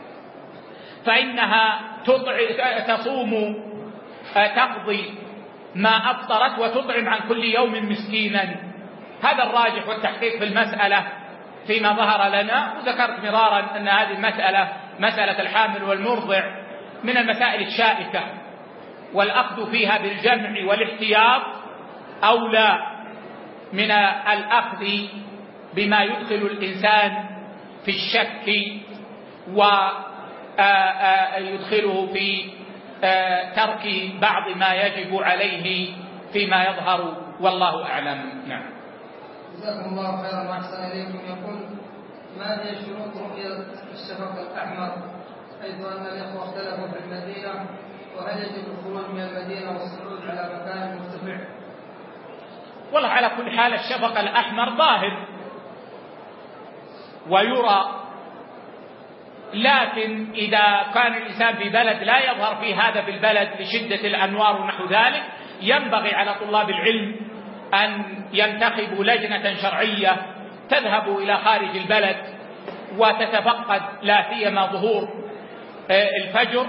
فإنها تصوم تقضي ما أفطرت وتطعم عن كل يوم مسكينا. هذا الراجح والتحقيق في المسألة فيما ظهر لنا. وذكرت مرارا أن هذه المسألة مسألة الحامل والمرضع من المسائل الشائكة والأخذ فيها بالجمع والاحتياط أولى من الأخذ بما يدخل الإنسان في الشك ويدخله في ترك بعض ما يجب عليه فيما يظهر والله أعلم. نعم. جزاكم الله خيرا وأحسن إليكم. يقول ما هي شروط رؤية الشفق الأحمر حيث أن الإخوة اختلفوا في المدينة، وهل يجب الخروج من المدينة والصعود على مكان مرتفع؟ والله على كل حال الشفق الأحمر ظاهر ويرى لكن إذا كان الإنسان في بلد لا يظهر في هذا في البلد لشدة الأنوار ونحو ذلك، ينبغي على طلاب العلم أن ينتخبوا لجنة شرعية تذهب إلى خارج البلد وتتفقد لا سيما ظهور الفجر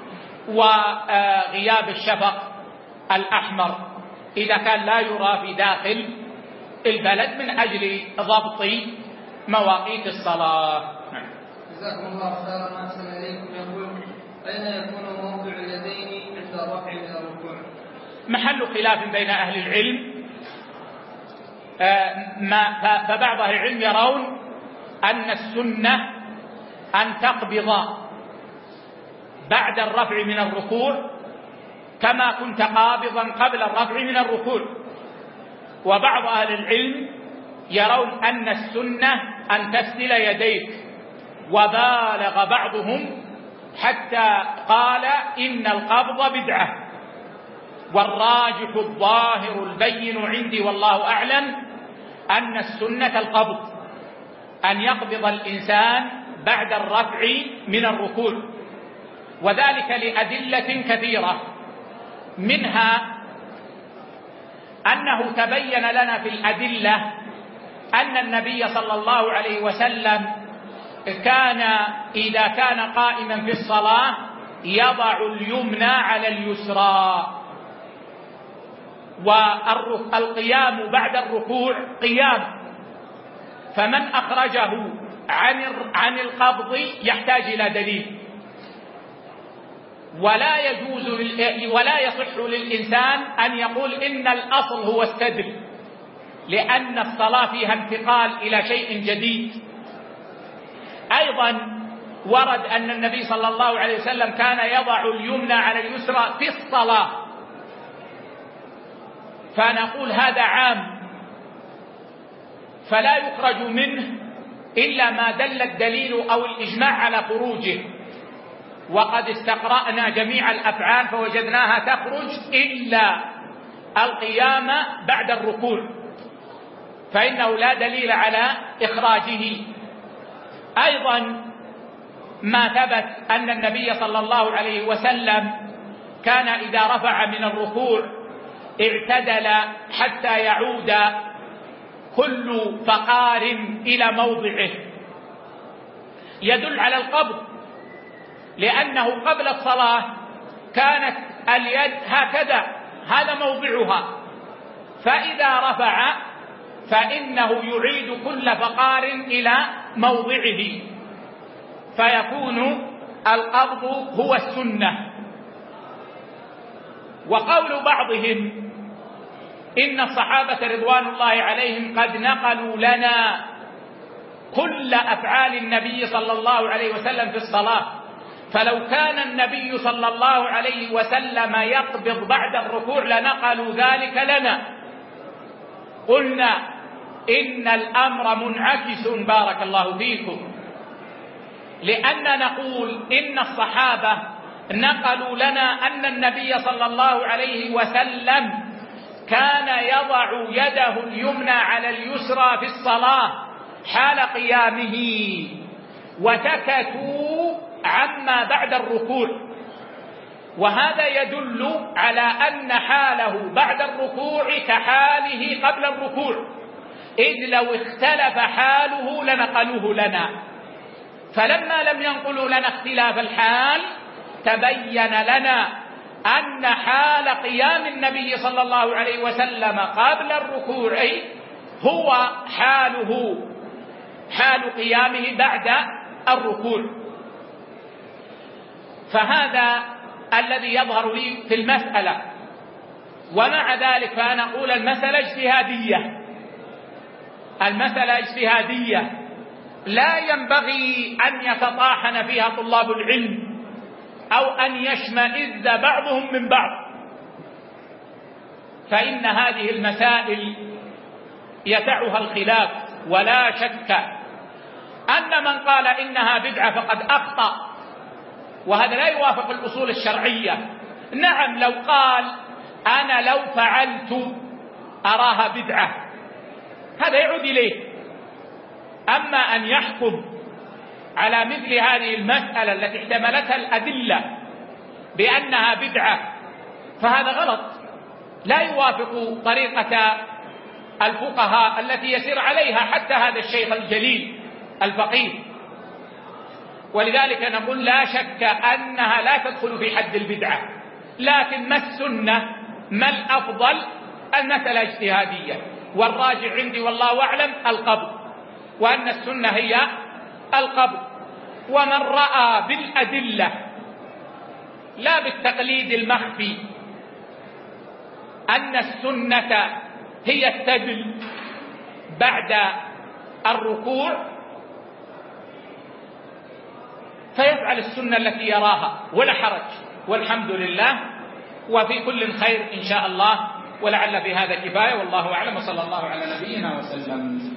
وغياب الشفق الأحمر إذا كان لا يرى في داخل البلد، من أجل ضبط مواقيت الصلاة. جزاكم الله خيرا وأحسن إليكم. يقول: أين يكون موضع اليدين عند الرفع من الركوع؟ محل خلاف بين أهل العلم، فبعض أهل العلم يرون أن السنة أن تقبض بعد الرفع من الركوع كما كنت قابضا قبل الرفع من الركوع، وبعض أهل العلم يرون أن السنة أن تسدل يديك، وبالغ بعضهم حتى قال إن القبض بدعة، والراجح الظاهر البين عندي والله أعلم أن السنة القبض، أن يقبض الإنسان بعد الرفع من الركوع، وذلك لأدلة كثيرة، منها أنه تبين لنا في الأدلة أن النبي صلى الله عليه وسلم كان إذا كان قائما في الصلاة يضع اليمنى على اليسرى، والقيام بعد الركوع قيام، فمن أخرجه عن عن القبض يحتاج إلى دليل، ولا يجوز ولا يصح للإنسان أن يقول إن الأصل هو السدل، لأن الصلاة فيها انتقال إلى شيء جديد. أيضا ورد أن النبي صلى الله عليه وسلم كان يضع اليمنى على اليسرى في الصلاة، فنقول هذا عام فلا يخرج منه إلا ما دل الدليل أو الإجماع على خروجه، وقد استقرأنا جميع الأفعال فوجدناها تخرج إلا القيام بعد الركوع، فإنه لا دليل على إخراجه. أيضا ما ثبت أن النبي صلى الله عليه وسلم كان إذا رفع من الركوع اعتدل حتى يعود كل فقار إلى موضعه، يدل على القبض، لأنه قبل الصلاة كانت اليد هكذا، هذا موضعها، فإذا رفع فإنه يعيد كل فقار إلى موضعه، فيكون القبض هو السنة. وقول بعضهم إن الصحابة رضوان الله عليهم قد نقلوا لنا كل أفعال النبي صلى الله عليه وسلم في الصلاة، فلو كان النبي صلى الله عليه وسلم يقبض بعد الركوع لنقلوا ذلك لنا. قلنا إن الأمر منعكس بارك الله فيكم، لأن نقول إن الصحابة نقلوا لنا أن النبي صلى الله عليه وسلم كان يضع يده اليمنى على اليسرى في الصلاة حال قيامه، وسكتوا عما بعد الركوع، وهذا يدل على أن حاله بعد الركوع كحاله قبل الركوع، إذ لو اختلف حاله لنقلوه لنا، فلما لم ينقلوا لنا اختلاف الحال تبين لنا أن حال قيام النبي صلى الله عليه وسلم قبل الركوع هو حاله حال قيامه بعد الركوع. فهذا الذي يظهر لي في المسألة، ومع ذلك فأنا أقول المسألة اجتهادية، المسألة اجتهادية لا ينبغي أن يتطاحن فيها طلاب العلم أو أن يشمئز بعضهم من بعض، فإن هذه المسائل يسعها الخلاف، ولا شك أن من قال إنها بدعة فقد أخطأ، وهذا لا يوافق الأصول الشرعية. نعم لو قال أنا لو فعلت أراها بدعة هذا يعود إليه، أما أن يحكم على مثل هذه المسألة التي احتملتها الأدلة بأنها بدعة فهذا غلط، لا يوافق طريقة الفقهاء التي يسير عليها حتى هذا الشيخ الجليل الفقيه. ولذلك نقول لا شك أنها لا تدخل في حد البدعة، لكن ما السنة ما الأفضل المسألة اجتهادية، والراجع عندي والله أعلم القبض، وأن السنة هي القبض. ومن رأى بالأدلة لا بالتقليد المخفي أن السنة هي التدل بعد الركوع فيفعل السنة التي يراها ولا حرج، والحمد لله، وفي كل خير إن شاء الله، ولعل في هذا كفاية، والله أعلم، وصلى الله على نبينا وسلم.